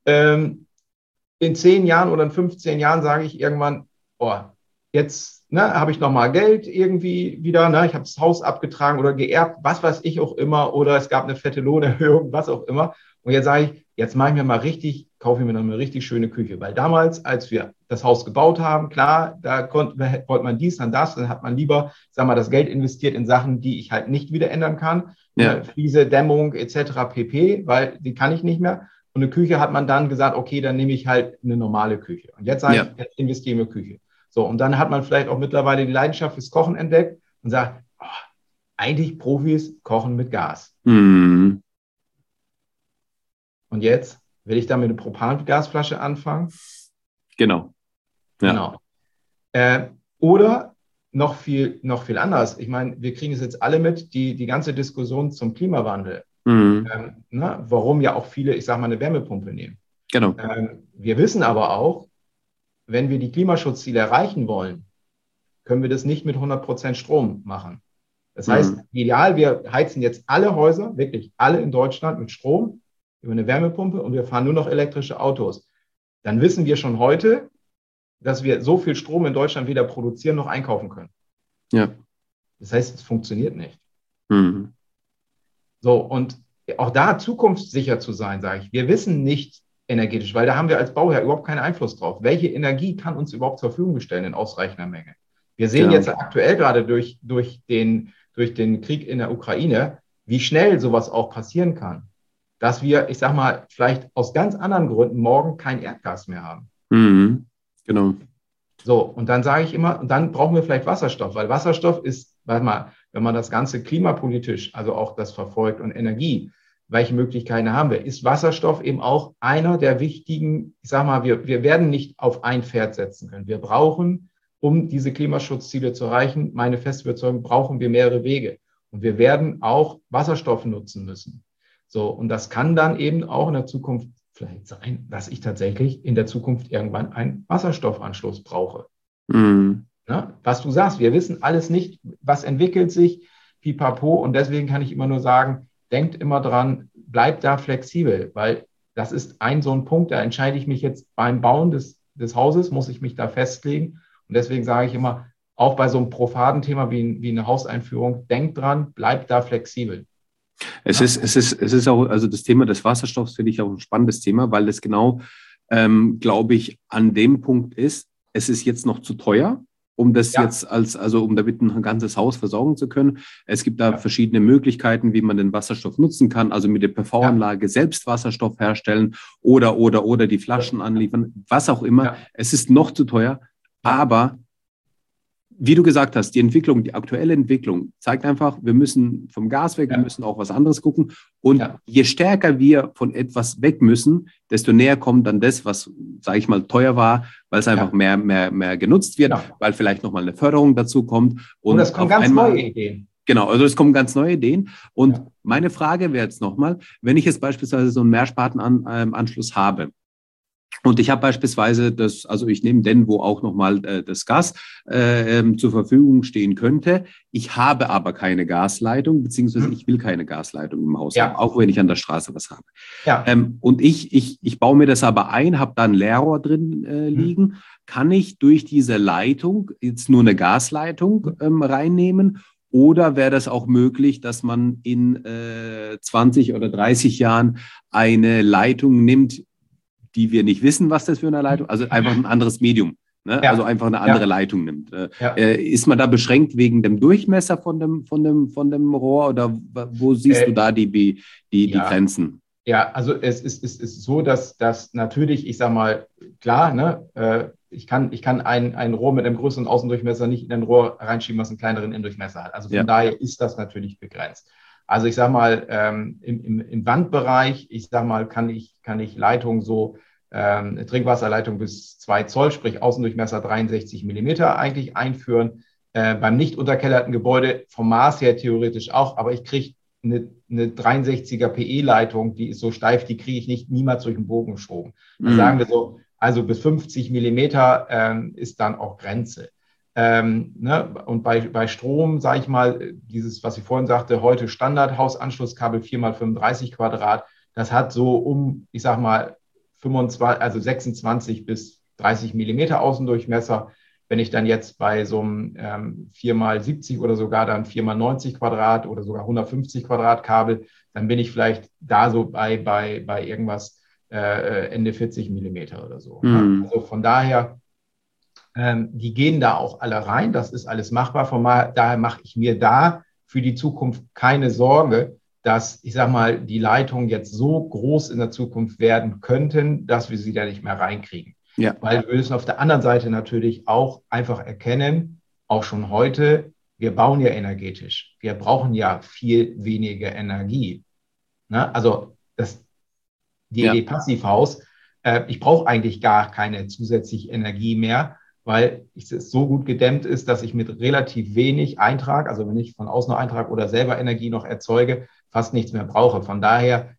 in 10 Jahren oder in 15 Jahren sage ich irgendwann, jetzt habe ich nochmal Geld irgendwie wieder, ich habe das Haus abgetragen oder geerbt, was weiß ich auch immer, oder es gab eine fette Lohnerhöhung, was auch immer. Und jetzt sage ich, jetzt mache ich mir mal kaufe ich mir noch eine richtig schöne Küche. Weil damals, als wir das Haus gebaut haben, klar, da wollte man dies, dann das, dann hat man lieber, das Geld investiert in Sachen, die ich halt nicht wieder ändern kann. Fliese, Dämmung etc. pp., weil die kann ich nicht mehr. Und eine Küche hat man dann gesagt, okay, dann nehme ich halt eine normale Küche. Und jetzt sage ich, jetzt investiere ich in Küche. So, und dann hat man vielleicht auch mittlerweile die Leidenschaft fürs Kochen entdeckt und sagt, eigentlich Profis kochen mit Gas. Und jetzt will ich da mit einer Propangasflasche anfangen? Genau. Genau. Oder noch viel anders. Ich meine, wir kriegen es jetzt alle mit, die ganze Diskussion zum Klimawandel. Warum ja auch viele, ich sage mal, eine Wärmepumpe nehmen. Genau. Wir wissen aber auch, wenn wir die Klimaschutzziele erreichen wollen, können wir das nicht mit 100% Strom machen. Das heißt, ideal, wir heizen jetzt alle Häuser, wirklich alle in Deutschland mit Strom über eine Wärmepumpe und wir fahren nur noch elektrische Autos. Dann wissen wir schon heute, dass wir so viel Strom in Deutschland weder produzieren noch einkaufen können. Ja. Das heißt, es funktioniert nicht. Mhm. So, und auch da zukunftssicher zu sein, sage ich. Wir wissen nicht energetisch, weil da haben wir als Bauherr überhaupt keinen Einfluss drauf. Welche Energie kann uns überhaupt zur Verfügung gestellt in ausreichender Menge? Wir sehen jetzt aktuell gerade durch den Krieg in der Ukraine, wie schnell sowas auch passieren kann. Dass wir, ich sag mal, vielleicht aus ganz anderen Gründen morgen kein Erdgas mehr haben. Mhm. Genau. So, und dann sage ich immer, und dann brauchen wir vielleicht Wasserstoff, weil Wasserstoff ist, warte mal, wenn man das Ganze klimapolitisch, also auch das verfolgt und Energie, welche Möglichkeiten haben wir, ist Wasserstoff eben auch einer der wichtigen, ich sag mal, wir werden nicht auf ein Pferd setzen können. Wir brauchen, um diese Klimaschutzziele zu erreichen, meine feste Überzeugung, brauchen wir mehrere Wege. Und wir werden auch Wasserstoff nutzen müssen. So, und das kann dann eben auch in der Zukunft vielleicht sein, dass ich tatsächlich in der Zukunft irgendwann einen Wasserstoffanschluss brauche. Mhm. Ja, was du sagst, wir wissen alles nicht, was entwickelt sich, pipapo, und deswegen kann ich immer nur sagen, denkt immer dran, bleibt da flexibel, weil das ist so ein Punkt, da entscheide ich mich jetzt beim Bauen des Hauses, muss ich mich da festlegen, und deswegen sage ich immer, auch bei so einem profanen Thema wie eine Hauseinführung, denkt dran, bleibt da flexibel. Es ist auch, also das Thema des Wasserstoffs finde ich auch ein spannendes Thema, weil es genau, glaube ich, an dem Punkt ist, es ist jetzt noch zu teuer, um das jetzt um damit ein ganzes Haus versorgen zu können. Es gibt da verschiedene Möglichkeiten, wie man den Wasserstoff nutzen kann, also mit der PV-Anlage selbst Wasserstoff herstellen oder die Flaschen anliefern, was auch immer. Es ist noch zu teuer, aber wie du gesagt hast, die aktuelle Entwicklung zeigt einfach, wir müssen vom Gas weg, wir müssen auch was anderes gucken. Und je stärker wir von etwas weg müssen, desto näher kommt dann das, was, sage ich mal, teuer war, weil es einfach mehr genutzt wird, weil vielleicht nochmal eine Förderung dazu kommt. Und es kommen ganz neue Ideen. Genau, also es kommen ganz neue Ideen. Und meine Frage wäre jetzt nochmal, wenn ich jetzt beispielsweise so einen Mehrspartenanschluss habe, und ich habe beispielsweise ich nehme den, wo auch nochmal das Gas zur Verfügung stehen könnte. Ich habe aber keine Gasleitung, beziehungsweise ich will keine Gasleitung im Haus haben, auch wenn ich an der Straße was habe. Ja. Und ich baue mir das aber ein, habe da ein Leerrohr drin liegen. Kann ich durch diese Leitung jetzt nur eine Gasleitung reinnehmen? Oder wäre das auch möglich, dass man in 20 oder 30 Jahren eine Leitung nimmt, die wir nicht wissen, was das für eine Leitung ist, also einfach ein anderes Medium, ne? Also einfach eine andere Leitung nimmt. Ist man da beschränkt wegen dem Durchmesser von dem Rohr oder wo siehst du da die Grenzen? Ja, also es ist so, dass natürlich, ich sage mal, klar, ne, ich kann ein Rohr mit einem größeren Außendurchmesser nicht in ein Rohr reinschieben, was einen kleineren Innendurchmesser hat. Also von daher ist das natürlich begrenzt. Also ich sage mal, im Wandbereich, ich sage mal, kann ich Leitungen Trinkwasserleitung bis 2 Zoll, sprich Außendurchmesser 63 Millimeter eigentlich einführen. Beim nicht unterkellerten Gebäude vom Maß her theoretisch auch, aber ich kriege eine 63er PE-Leitung, die ist so steif, die kriege ich niemals durch den Bogen geschoben. Dann sagen wir so, also bis 50 Millimeter ist dann auch Grenze. Ne? Und bei Strom, sage ich mal, dieses, was ich vorhin sagte, heute Standardhausanschlusskabel 4x35 Quadrat, das hat so ich sage mal, 26 bis 30 Millimeter Außendurchmesser. Wenn ich dann jetzt bei so einem 4x70 oder sogar dann 4x90 Quadrat oder sogar 150 Quadrat Kabel, dann bin ich vielleicht da so bei irgendwas Ende 40 Millimeter oder so. Also von daher, die gehen da auch alle rein. Das ist alles machbar. Von daher mache ich mir da für die Zukunft keine Sorge, dass, ich sage mal, die Leitungen jetzt so groß in der Zukunft werden könnten, dass wir sie da nicht mehr reinkriegen. Ja. Weil wir müssen auf der anderen Seite natürlich auch einfach erkennen, auch schon heute, wir bauen ja energetisch. Wir brauchen ja viel weniger Energie. Ne? Also die ED-Passivhaus, ich brauche eigentlich gar keine zusätzliche Energie mehr, weil es so gut gedämmt ist, dass ich mit relativ wenig Eintrag, also wenn ich von außen noch Eintrag oder selber Energie noch erzeuge, fast nichts mehr brauche. Von daher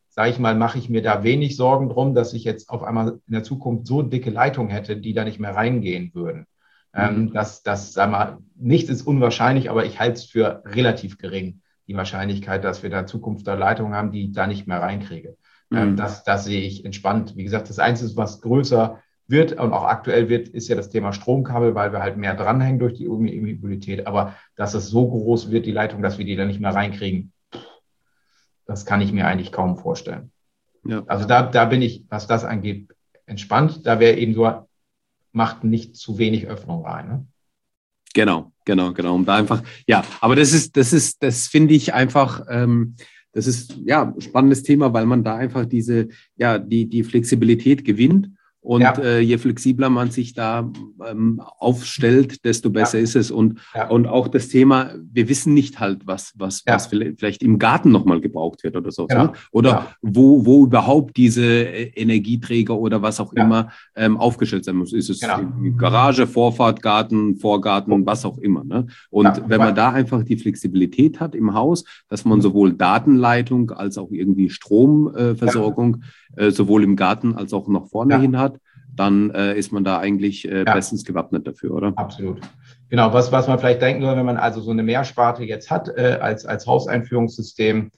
sage ich mal, mache ich mir da wenig Sorgen drum, dass ich jetzt auf einmal in der Zukunft so dicke Leitungen hätte, die da nicht mehr reingehen würden. Sag mal, nichts ist unwahrscheinlich, aber ich halte es für relativ gering, die Wahrscheinlichkeit, dass wir da in Zukunft da Leitungen haben, die ich da nicht mehr reinkriege. Das sehe ich entspannt. Wie gesagt, das Einzige, was größer wird und auch aktuell wird, ist ja das Thema Stromkabel, weil wir halt mehr dranhängen durch die E-Mobilität. Aber dass es so groß wird, die Leitung, dass wir die da nicht mehr reinkriegen, das kann ich mir eigentlich kaum vorstellen. Ja. Also da bin ich, was das angeht, entspannt. Da wäre eben so, macht nicht zu wenig Öffnung rein. Ne? Genau. Um da einfach, ja, aber das finde ich einfach, das ist ja ein spannendes Thema, weil man da einfach die Flexibilität gewinnt. Und je flexibler man sich da aufstellt, desto besser ist es. Und auch das Thema, wir wissen nicht halt, was vielleicht im Garten nochmal gebraucht wird oder so. Genau. Ne? Oder wo überhaupt diese Energieträger oder was auch immer aufgestellt sein muss. Ist es Garage, Vorfahrt, Garten, Vorgarten, was auch immer. Ne? Und wenn man da einfach die Flexibilität hat im Haus, dass man sowohl Datenleitung als auch irgendwie Stromversorgung sowohl im Garten als auch nach vorne hin hat, dann ist man da eigentlich bestens gewappnet dafür, oder? Absolut. Genau, was man vielleicht denken soll, wenn man also so eine Mehrsparte jetzt hat als Hauseinführungssystem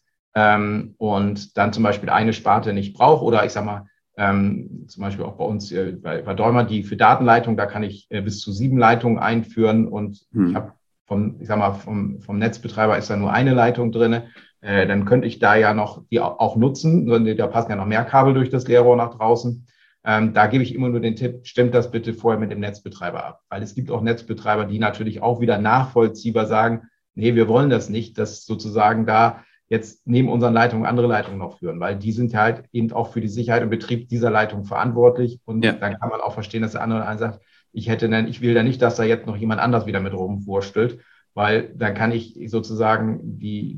und dann zum Beispiel eine Sparte nicht braucht oder ich sag mal, zum Beispiel auch bei uns bei Däumer, die für Datenleitung, da kann ich bis zu 7 Leitungen einführen und ich habe vom Netzbetreiber ist da nur eine Leitung drin. Dann könnte ich da ja noch die auch nutzen. Da passen ja noch mehr Kabel durch das Leerrohr nach draußen. Da gebe ich immer nur den Tipp, stimmt das bitte vorher mit dem Netzbetreiber ab. Weil es gibt auch Netzbetreiber, die natürlich auch wieder nachvollziehbar sagen, nee, wir wollen das nicht, dass sozusagen da jetzt neben unseren Leitungen andere Leitungen noch führen, weil die sind halt eben auch für die Sicherheit und Betrieb dieser Leitung verantwortlich. Und dann kann man auch verstehen, dass der andere sagt, ich will da nicht, dass da jetzt noch jemand anders wieder mit rumwurstelt. Weil dann kann ich sozusagen die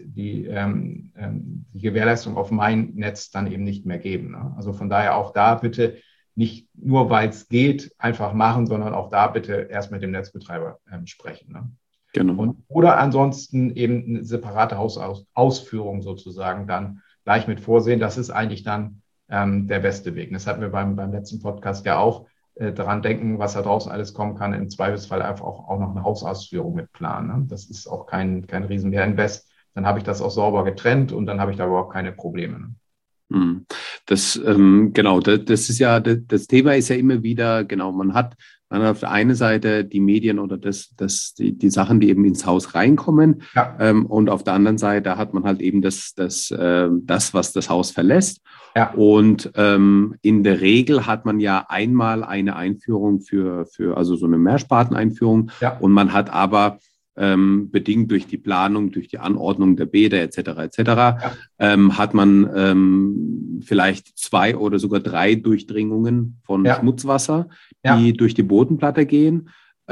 Gewährleistung auf mein Netz dann eben nicht mehr geben. Ne? Also von daher auch da bitte nicht nur, weil es geht, einfach machen, sondern auch da bitte erst mit dem Netzbetreiber sprechen. Ne? Genau. Oder ansonsten eben eine separate Hausausführung sozusagen dann gleich mit vorsehen. Das ist eigentlich dann der beste Weg. Das hatten wir beim letzten Podcast ja auch. Daran denken, was da draußen alles kommen kann, im Zweifelsfall einfach auch noch eine Hausausführung mit planen. Ne? Das ist auch kein Riesenmehrinvest. Dann habe ich das auch sauber getrennt und dann habe ich da überhaupt keine Probleme. Ne? Das ist ja, das Thema ist ja immer wieder, man hat auf der einen Seite die Medien oder die Sachen, die eben ins Haus reinkommen. Und auf der anderen Seite hat man halt eben das, was das Haus verlässt. Ja. Und in der Regel hat man ja einmal eine Einführung also so eine Mehrsparteneinführung. Ja. Und man hat aber bedingt durch die Planung, durch die Anordnung der Bäder etc. Hat man vielleicht 2 oder sogar 3 Durchdringungen von Schmutzwasser, die durch die Bodenplatte gehen.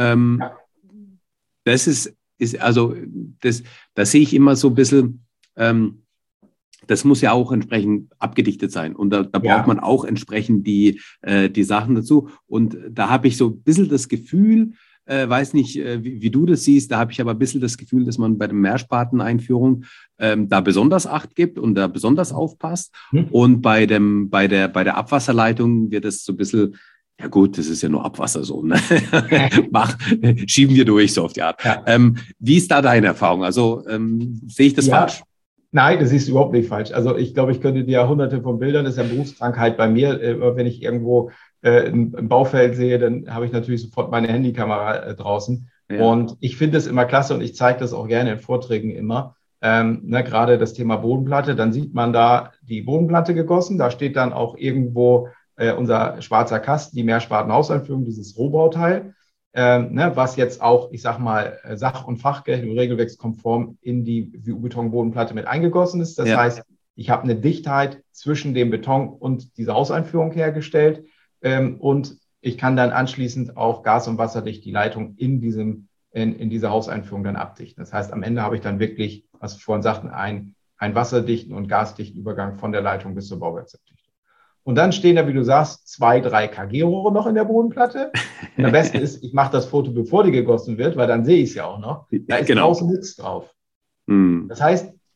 Das ist also das sehe ich immer so ein bisschen. Das muss ja auch entsprechend abgedichtet sein. Und da braucht man auch entsprechend die Sachen dazu. Und da habe ich so ein bisschen das Gefühl, weiß nicht, wie du das siehst, da habe ich aber ein bisschen das Gefühl, dass man bei der Mehrsparteneinführung da besonders Acht gibt und da besonders aufpasst. Und bei der Abwasserleitung wird es so ein bisschen, ja gut, das ist ja nur Abwasser so, ne? Schieben wir durch, so auf die Art. Ja. Wie ist da deine Erfahrung? Also sehe ich das falsch? Nein, das ist überhaupt nicht falsch. Also ich glaube, ich könnte dir hunderte von Bildern, das ist ja Berufskrankheit bei mir, wenn ich irgendwo ein Baufeld sehe, dann habe ich natürlich sofort meine Handykamera draußen. Ja. Und ich finde es immer klasse und ich zeige das auch gerne in Vorträgen immer. Gerade das Thema Bodenplatte, dann sieht man da die Bodenplatte gegossen, da steht dann auch irgendwo unser schwarzer Kasten, die Mehrspartenhauseinführung, dieses Rohbauteil. Was jetzt auch, ich sag mal, sach- und fachgerecht und regelwerkskonform in die WU-Beton-Bodenplatte mit eingegossen ist. Das heißt, ich habe eine Dichtheit zwischen dem Beton und dieser Hauseinführung hergestellt und ich kann dann anschließend auch gas- und wasserdicht die Leitung in dieser Hauseinführung dann abdichten. Das heißt, am Ende habe ich dann wirklich, was wir vorhin sagten, einen wasserdichten und gasdichten Übergang von der Leitung bis zur Bauwerksabdichtung. Und dann stehen da, wie du sagst, 2, 3 KG-Rohre noch in der Bodenplatte. Und am besten ist, ich mache das Foto, bevor die gegossen wird, weil dann sehe ich es ja auch noch. Da ist draußen nichts drauf. Das heißt,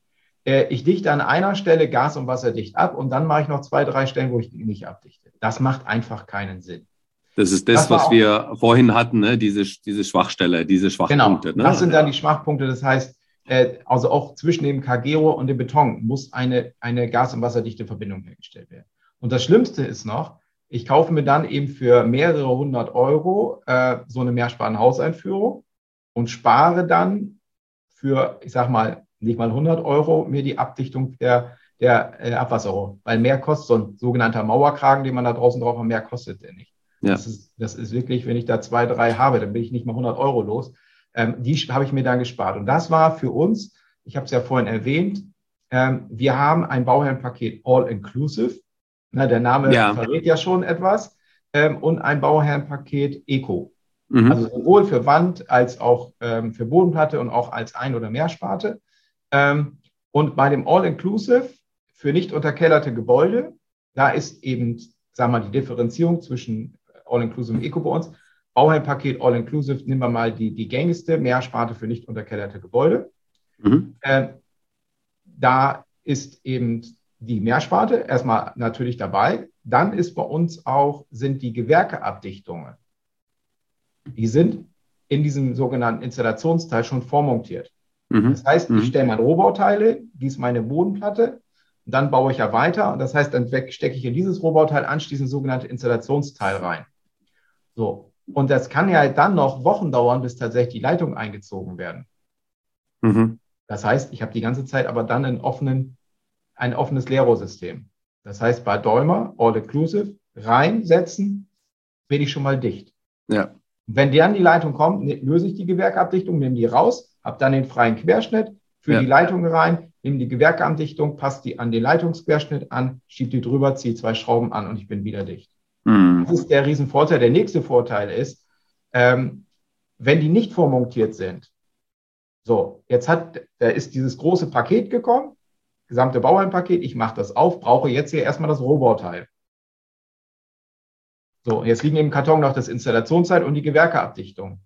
ich dichte an einer Stelle gas- und wasserdicht ab und dann mache ich noch 2, 3 Stellen, wo ich nicht abdichte. Das macht einfach keinen Sinn. Das ist das, was wir vorhin hatten, ne? Diese Schwachstelle, diese Schwachpunkte. Genau, das sind dann die Schwachpunkte. Das heißt, also auch zwischen dem Kagero und dem Beton muss eine gas- und wasserdichte Verbindung hergestellt werden. Und das Schlimmste ist noch, ich kaufe mir dann eben für mehrere 100 € so eine mehrsparende Hauseinführung und spare dann für, ich sag mal, nicht mal 100 € mir die Abdichtung der Abwasserrohre. Weil mehr kostet so ein sogenannter Mauerkragen, den man da draußen drauf hat, mehr kostet der nicht. Ja. Das ist wirklich, wenn ich da 2, 3 habe, dann bin ich nicht mal 100 € los. Die habe ich mir dann gespart. Und das war für uns, ich habe es ja vorhin erwähnt, wir haben ein Bauherrenpaket All-Inclusive. Der Name verrät ja schon etwas. Und ein Bauherrenpaket Eco. Mhm. Also sowohl für Wand als auch für Bodenplatte und auch als Ein- oder Mehrsparte. Und bei dem All-Inclusive für nicht unterkellerte Gebäude, da ist eben, sagen wir mal, die Differenzierung zwischen All-Inclusive und Eco bei uns. Bauherrenpaket All-Inclusive, nehmen wir mal die gängigste Mehrsparte für nicht unterkellerte Gebäude. Mhm. Da ist eben die Mehrsparte erstmal natürlich dabei. Dann ist bei uns sind die Gewerkeabdichtungen. Die sind in diesem sogenannten Installationsteil schon vormontiert. Mhm. Das heißt, ich stelle meine Rohbauteile, gieße meine Bodenplatte, dann baue ich ja weiter. Und das heißt, dann stecke ich in dieses Rohbauteil anschließend sogenannte Installationsteil rein. So. Und das kann ja dann noch Wochen dauern, bis tatsächlich die Leitungen eingezogen werden. Mhm. Das heißt, ich habe die ganze Zeit aber dann ein offenes Leerrohrsystem. Das heißt, bei Däumer, All-Inclusive, reinsetzen, bin ich schon mal dicht. Ja. Wenn dann die Leitung kommt, löse ich die Gewerkeabdichtung, nehme die raus, habe dann den freien Querschnitt, führe die Leitung rein, nehme die Gewerkeabdichtung, passe die an den Leitungsquerschnitt an, schiebe die drüber, ziehe 2 Schrauben an und ich bin wieder dicht. Das ist der Riesenvorteil. Der nächste Vorteil ist, wenn die nicht vormontiert sind, so, da ist dieses große Paket gekommen, gesamte Bauherrenpaket, ich mache das auf, brauche jetzt hier erstmal das Rohbauteil. So, jetzt liegen im Karton noch das Installationsteil und die Gewerkeabdichtung.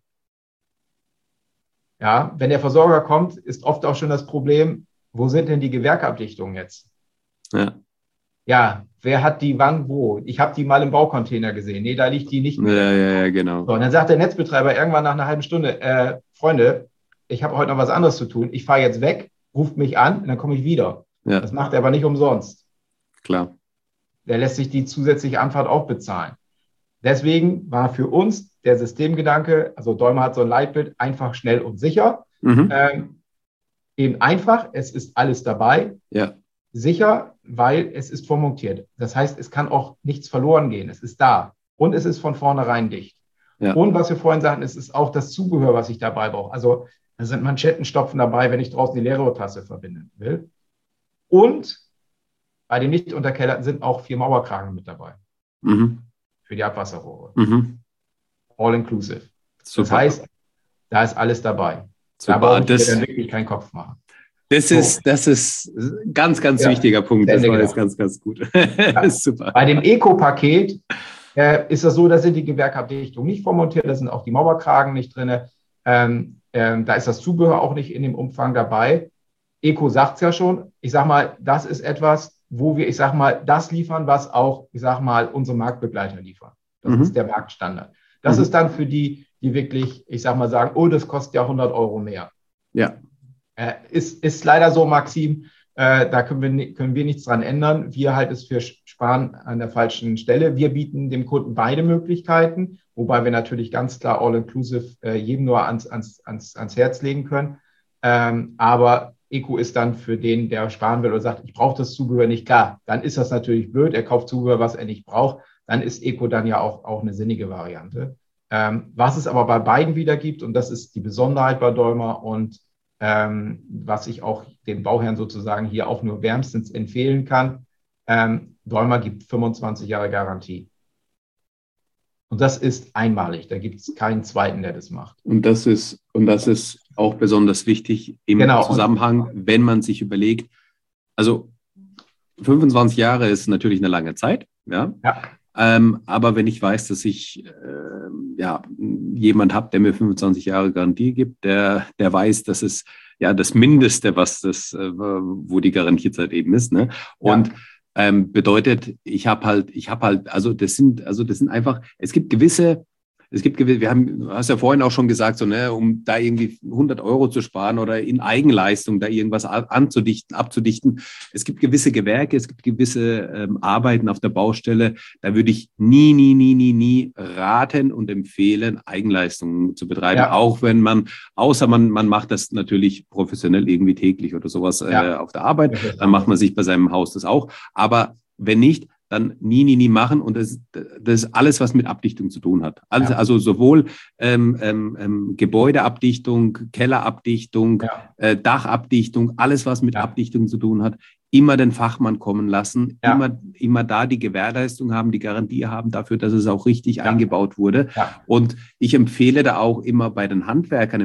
Ja, wenn der Versorger kommt, ist oft auch schon das Problem, wo sind denn die Gewerkeabdichtungen jetzt? Ja, wer hat die wann wo? Ich habe die mal im Baucontainer gesehen. Nee, da liegt die nicht mehr. Ja, genau. So, und dann sagt der Netzbetreiber irgendwann nach einer halben Stunde, Freunde, ich habe heute noch was anderes zu tun. Ich fahre jetzt weg, ruft mich an und dann komme ich wieder. Ja. Das macht er aber nicht umsonst. Klar. Der lässt sich die zusätzliche Anfahrt auch bezahlen. Deswegen war für uns der Systemgedanke, also Däumer hat so ein Leitbild, einfach, schnell und sicher. Mhm. Eben einfach, es ist alles dabei. Ja. Sicher, weil es ist vormontiert. Das heißt, es kann auch nichts verloren gehen. Es ist da. Und es ist von vornherein dicht. Ja. Und was wir vorhin sagten, es ist auch das Zubehör, was ich dabei brauche. Also da sind Manschettenstopfen dabei, wenn ich draußen die Leerrohrtasse verbinden will. Und bei den nicht unterkellerten sind auch 4 Mauerkragen mit dabei. Mhm. Für die Abwasserrohre. Mhm. All inclusive. Super. Das heißt, da ist alles dabei. Super. Da brauche ich mir dann wirklich keinen Kopf machen. Das ist ein ganz, ganz wichtiger Punkt. Das war jetzt ganz, ganz gut. Das ist super. Bei dem Eco-Paket ist das so, da sind die Gewerkeabdichtungen nicht vormontiert, da sind auch die Mauerkragen nicht drin. Da ist das Zubehör auch nicht in dem Umfang dabei. Eco sagt es ja schon. Ich sage mal, das ist etwas, wo wir, ich sage mal, das liefern, was auch, ich sage mal, unsere Marktbegleiter liefern. Das ist der Marktstandard. Das ist dann für die wirklich, ich sage mal, sagen, oh, das kostet ja 100 € mehr. Ja. Ist leider so, Maxim, da können wir nichts dran ändern. Wir halten es für Sparen an der falschen Stelle. Wir bieten dem Kunden beide Möglichkeiten, wobei wir natürlich ganz klar All-Inclusive jedem nur ans Herz legen können. Aber Eco ist dann für den, der sparen will oder sagt, ich brauche das Zubehör nicht, klar. Dann ist das natürlich blöd, er kauft Zubehör, was er nicht braucht. Dann ist Eco dann ja auch eine sinnige Variante. Was es aber bei beiden wieder gibt, und das ist die Besonderheit bei Däumer und was ich auch den Bauherren sozusagen hier auch nur wärmstens empfehlen kann, Däumer gibt 25 Jahre Garantie. Und das ist einmalig, da gibt es keinen zweiten, der das macht. Und das ist auch besonders wichtig im Zusammenhang, wenn man sich überlegt, also 25 Jahre ist natürlich eine lange Zeit, ja. Aber wenn ich weiß, dass ich jemand habe, der mir 25 Jahre Garantie gibt, der weiß, dass es ja das Mindeste, wo die Garantiezeit eben ist. Ne? Und bedeutet, das sind einfach, du hast ja vorhin auch schon gesagt, so, ne, um da irgendwie 100 Euro zu sparen oder in Eigenleistung da irgendwas abzudichten. Es gibt gewisse Gewerke, es gibt gewisse Arbeiten auf der Baustelle, da würde ich nie raten und empfehlen, Eigenleistungen zu betreiben, außer man macht das natürlich professionell irgendwie täglich oder sowas auf der Arbeit, dann macht man sich bei seinem Haus das auch, aber wenn nicht, dann nie machen. Und das ist alles, was mit Abdichtung zu tun hat. Also sowohl Gebäudeabdichtung, Kellerabdichtung, Dachabdichtung, alles, was mit Abdichtung zu tun hat, immer den Fachmann kommen lassen, immer da die Gewährleistung haben, die Garantie haben dafür, dass es auch richtig eingebaut wurde. Ja. Und ich empfehle da auch immer bei den Handwerkern,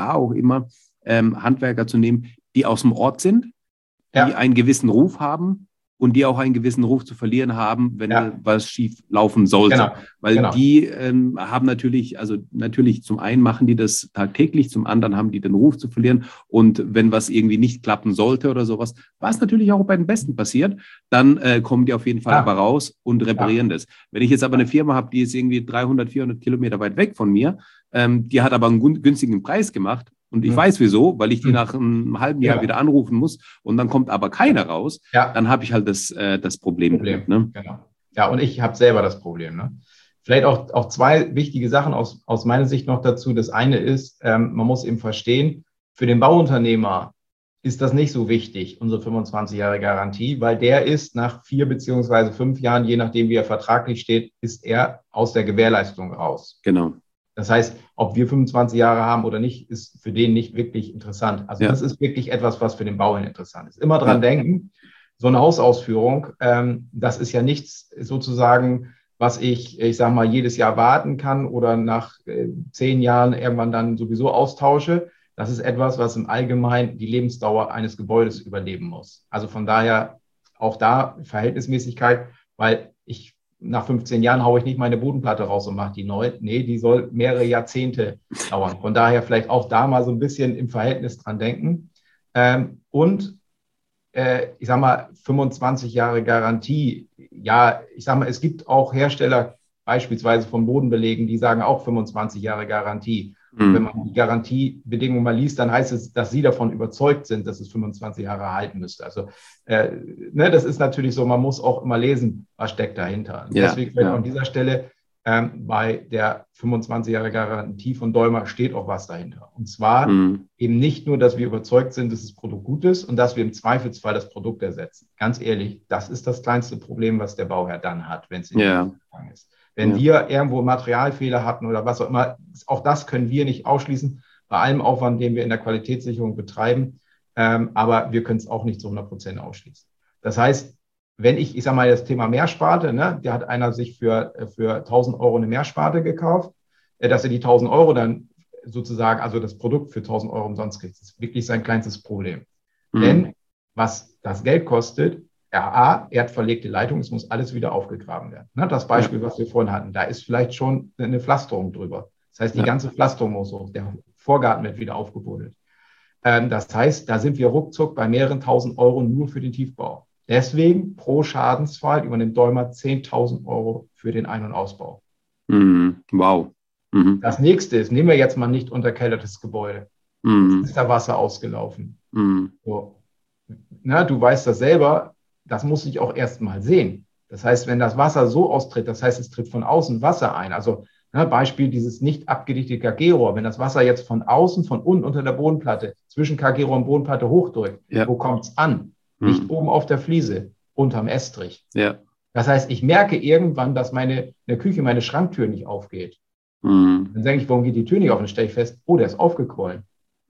Handwerker zu nehmen, die aus dem Ort sind, die einen gewissen Ruf haben, und die auch einen gewissen Ruf zu verlieren haben, wenn was schief laufen sollte. Die haben natürlich zum einen machen die das tagtäglich, zum anderen haben die den Ruf zu verlieren. Und wenn was irgendwie nicht klappen sollte oder sowas, was natürlich auch bei den Besten passiert, dann kommen die auf jeden Fall aber raus und reparieren das. Wenn ich jetzt aber eine Firma habe, die ist irgendwie 300, 400 Kilometer weit weg von mir, die hat aber einen günstigen Preis gemacht, und ich weiß wieso, weil ich die nach einem halben Jahr wieder anrufen muss und dann kommt aber keiner raus, dann habe ich halt das Problem. Ne? Genau. Ja, und ich habe selber das Problem. Ne? Vielleicht auch zwei wichtige Sachen aus meiner Sicht noch dazu. Das eine ist, man muss eben verstehen, für den Bauunternehmer ist das nicht so wichtig, unsere 25 Jahre Garantie, weil der ist nach 4 beziehungsweise 5 Jahren, je nachdem wie er vertraglich steht, ist er aus der Gewährleistung raus. Genau. Das heißt, ob wir 25 Jahre haben oder nicht, ist für den nicht wirklich interessant. Also das ist wirklich etwas, was für den Bauherrn interessant ist. Immer dran denken, so eine Hausausführung, das ist ja nichts sozusagen, was ich sage mal, jedes Jahr warten kann oder nach 10 Jahren irgendwann dann sowieso austausche. Das ist etwas, was im Allgemeinen die Lebensdauer eines Gebäudes überleben muss. Also von daher auch da Verhältnismäßigkeit, weil nach 15 Jahren haue ich nicht meine Bodenplatte raus und mache die neu. Nee, die soll mehrere Jahrzehnte dauern. Von daher vielleicht auch da mal so ein bisschen im Verhältnis dran denken. Ich sage mal, 25 Jahre Garantie. Ja, ich sage mal, es gibt auch Hersteller, beispielsweise von Bodenbelegen, die sagen auch 25 Jahre Garantie. Und wenn man die Garantiebedingungen mal liest, dann heißt es, dass sie davon überzeugt sind, dass es 25 Jahre halten müsste. Also das ist natürlich so, man muss auch immer lesen, was steckt dahinter. Deswegen an dieser Stelle bei der 25 Jahre Garantie von Dolmer steht auch was dahinter. Und zwar eben nicht nur, dass wir überzeugt sind, dass das Produkt gut ist und dass wir im Zweifelsfall das Produkt ersetzen. Ganz ehrlich, das ist das kleinste Problem, was der Bauherr dann hat, wenn es in den Anfang ist. Wenn wir irgendwo Materialfehler hatten oder was auch immer, auch das können wir nicht ausschließen, bei allem Aufwand, den wir in der Qualitätssicherung betreiben. Aber wir können es auch nicht zu 100% ausschließen. Das heißt, wenn ich sage mal, das Thema Mehrsparte, ne, der hat einer sich für 1.000 Euro eine Mehrsparte gekauft, dass er die 1.000 Euro dann sozusagen, also das Produkt für 1.000 Euro umsonst kriegt, das ist wirklich sein kleinstes Problem. Denn was das Geld kostet, erdverlegte Leitung, es muss alles wieder aufgegraben werden. Ne, das Beispiel, was wir vorhin hatten, da ist vielleicht schon eine Pflasterung drüber. Das heißt, die ganze Pflasterung muss hoch, der Vorgarten wird wieder aufgebuddelt. Das heißt, da sind wir ruckzuck bei mehreren 1.000 Euro nur für den Tiefbau. Deswegen pro Schadensfall übernimmt Dolmer 10.000 Euro für den Ein- und Ausbau. Wow. Das nächste ist, nehmen wir jetzt mal nicht unterkellertes Gebäude. Jetzt ist da Wasser ausgelaufen. So. Na, du weißt das selber, das muss ich auch erst mal sehen. Das heißt, wenn das Wasser so austritt, das heißt, es tritt von außen Wasser ein. Also Beispiel dieses nicht abgedichtete KG-Rohr. Wenn das Wasser jetzt von außen, von unten unter der Bodenplatte, zwischen KG-Rohr und Bodenplatte hochdrückt, wo kommt es an? Nicht oben auf der Fliese, unterm Estrich. Das heißt, ich merke irgendwann, dass in der Küche meine Schranktür nicht aufgeht. Dann sage ich, warum geht die Tür nicht auf? Dann stelle ich fest, oh, der ist aufgequollen.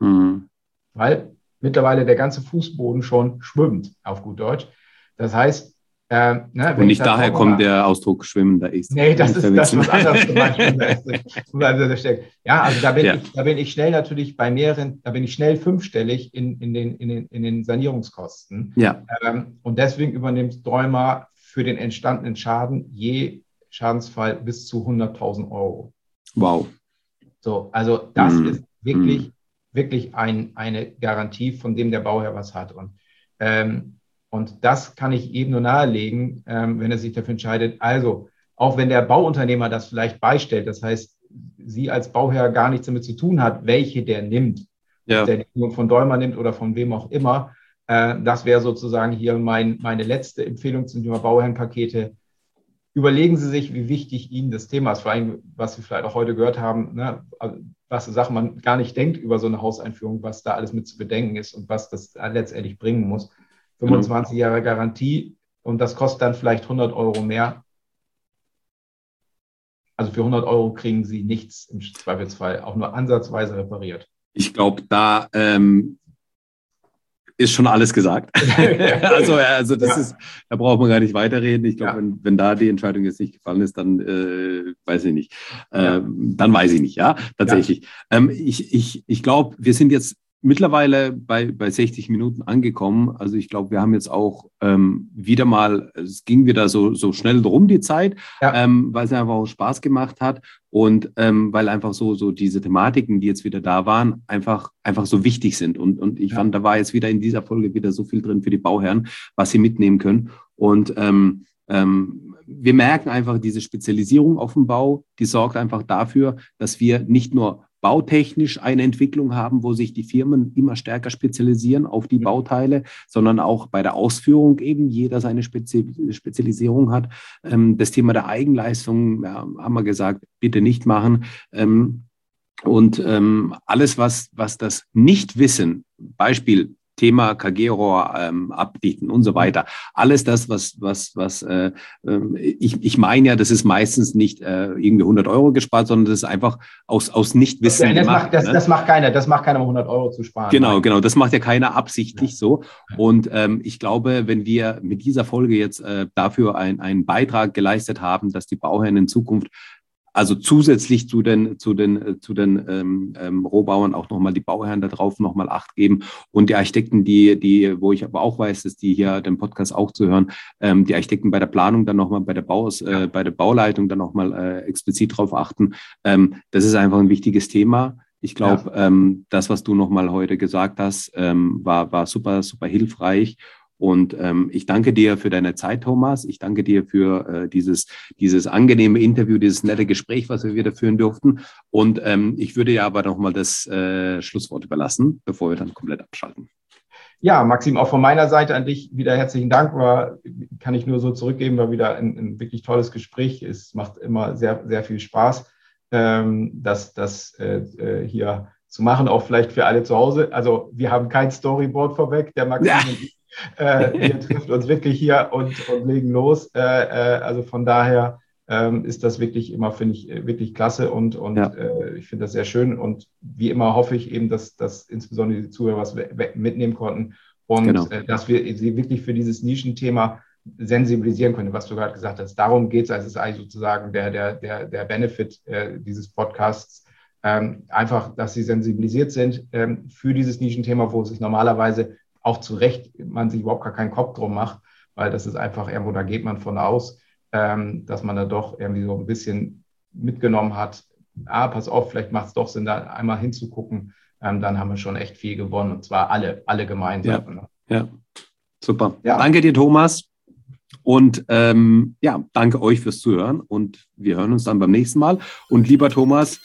Weil mittlerweile der ganze Fußboden schon schwimmt, auf gut Deutsch. Das heißt, und nicht daher kommt der Ausdruck schwimmender ist. Nee, das ist was anderes zum Beispiel. Ja, also da bin ich schnell natürlich bei mehreren, da bin ich schnell 5-stellig in den Sanierungskosten. Und deswegen übernimmt Dolmer für den entstandenen Schaden je Schadensfall bis zu 100.000 Euro. Wow. So, also das ist wirklich wirklich eine Garantie, von dem der Bauherr was hat. Und das kann ich eben nur nahelegen, wenn er sich dafür entscheidet. Also, auch wenn der Bauunternehmer das vielleicht beistellt, das heißt, Sie als Bauherr gar nichts damit zu tun hat, welche der nimmt, ob der die von Dolmer nimmt oder von wem auch immer. Das wäre sozusagen hier meine letzte Empfehlung zum Thema Bauherrenpakete. Überlegen Sie sich, wie wichtig Ihnen das Thema ist, vor allem, was Sie vielleicht auch heute gehört haben, ne, was für Sachen man gar nicht denkt über so eine Hauseinführung, was da alles mit zu bedenken ist und was das letztendlich bringen muss. 25 Jahre Garantie und das kostet dann vielleicht 100 Euro mehr. Also für 100 Euro kriegen Sie nichts im Zweifelsfall, auch nur ansatzweise repariert. Ich glaube, da ist schon alles gesagt. also das ist, da braucht man gar nicht weiterreden. Ich glaube, wenn da die Entscheidung jetzt nicht gefallen ist, dann weiß ich nicht. Dann weiß ich nicht, ja, tatsächlich. Ja. Ich glaube, wir sind jetzt mittlerweile bei 60 Minuten angekommen. Also ich glaube, wir haben jetzt auch wieder mal, es ging wieder so schnell rum die Zeit, weil es einfach auch Spaß gemacht hat und weil einfach so diese Thematiken, die jetzt wieder da waren, einfach so wichtig sind. Und ich fand, da war jetzt wieder in dieser Folge wieder so viel drin für die Bauherren, was sie mitnehmen können. Und wir merken einfach, diese Spezialisierung auf dem Bau, die sorgt einfach dafür, dass wir nicht nur bautechnisch eine Entwicklung haben, wo sich die Firmen immer stärker spezialisieren auf die Bauteile, sondern auch bei der Ausführung eben jeder seine Spezialisierung hat. Das Thema der Eigenleistung, haben wir gesagt, bitte nicht machen. Und alles, was das Nichtwissen, Beispiel Thema KG-Rohr abdichten und so weiter. Alles das, ich meine ja, das ist meistens nicht irgendwie 100 Euro gespart, sondern das ist einfach aus Nichtwissen gemacht. Das macht keiner, um 100 Euro zu sparen. Genau, das macht ja keiner absichtlich so. Und ich glaube, wenn wir mit dieser Folge jetzt dafür einen Beitrag geleistet haben, dass die Bauherren in Zukunft also zusätzlich zu den Rohbauern auch nochmal die Bauherren darauf nochmal Acht geben und die Architekten, wo ich aber auch weiß, dass die hier den Podcast auch zuhören, die Architekten bei der Planung dann nochmal, bei der Bauleitung dann nochmal explizit drauf achten. Das ist einfach ein wichtiges Thema. Ich glaube, das, was du nochmal heute gesagt hast, war super, super hilfreich. Und ich danke dir für deine Zeit, Thomas. Ich danke dir für dieses angenehme Interview, dieses nette Gespräch, was wir wieder führen durften. Und ich würde ja aber nochmal das Schlusswort überlassen, bevor wir dann komplett abschalten. Ja, Maxim, auch von meiner Seite an dich wieder herzlichen Dank. Kann ich nur so zurückgeben, war wieder ein wirklich tolles Gespräch. Es macht immer sehr, sehr viel Spaß, das hier zu machen, auch vielleicht für alle zu Hause. Also wir haben kein Storyboard vorweg, der Maxim und ich. Wir treffen uns wirklich hier und legen los. Also von daher ist das wirklich immer, finde ich, wirklich klasse und ich finde das sehr schön. Und wie immer hoffe ich eben, dass insbesondere die Zuhörer was mitnehmen konnten und dass wir sie wirklich für dieses Nischenthema sensibilisieren können, was du gerade gesagt hast. Darum geht es, also es ist eigentlich sozusagen der Benefit dieses Podcasts. Einfach, dass sie sensibilisiert sind für dieses Nischenthema, wo sich normalerweise auch zu Recht man sich überhaupt gar keinen Kopf drum macht, weil das ist einfach irgendwo, da geht man von aus, dass man da doch irgendwie so ein bisschen mitgenommen hat, pass auf, vielleicht macht es doch Sinn, da einmal hinzugucken, dann haben wir schon echt viel gewonnen und zwar alle gemeinsam. Ja, super. Ja. Danke dir, Thomas. Und danke euch fürs Zuhören und wir hören uns dann beim nächsten Mal. Und lieber Thomas,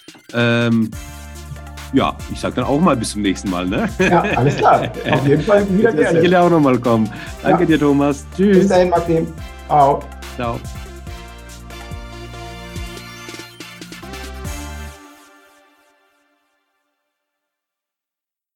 ich sage dann auch mal bis zum nächsten Mal. Ne? Ja, alles klar. Auf jeden Fall wieder gerne. Ich will ja auch nochmal kommen. Danke dir, Thomas. Tschüss. Bis dahin, Maxim. Ciao. Ciao.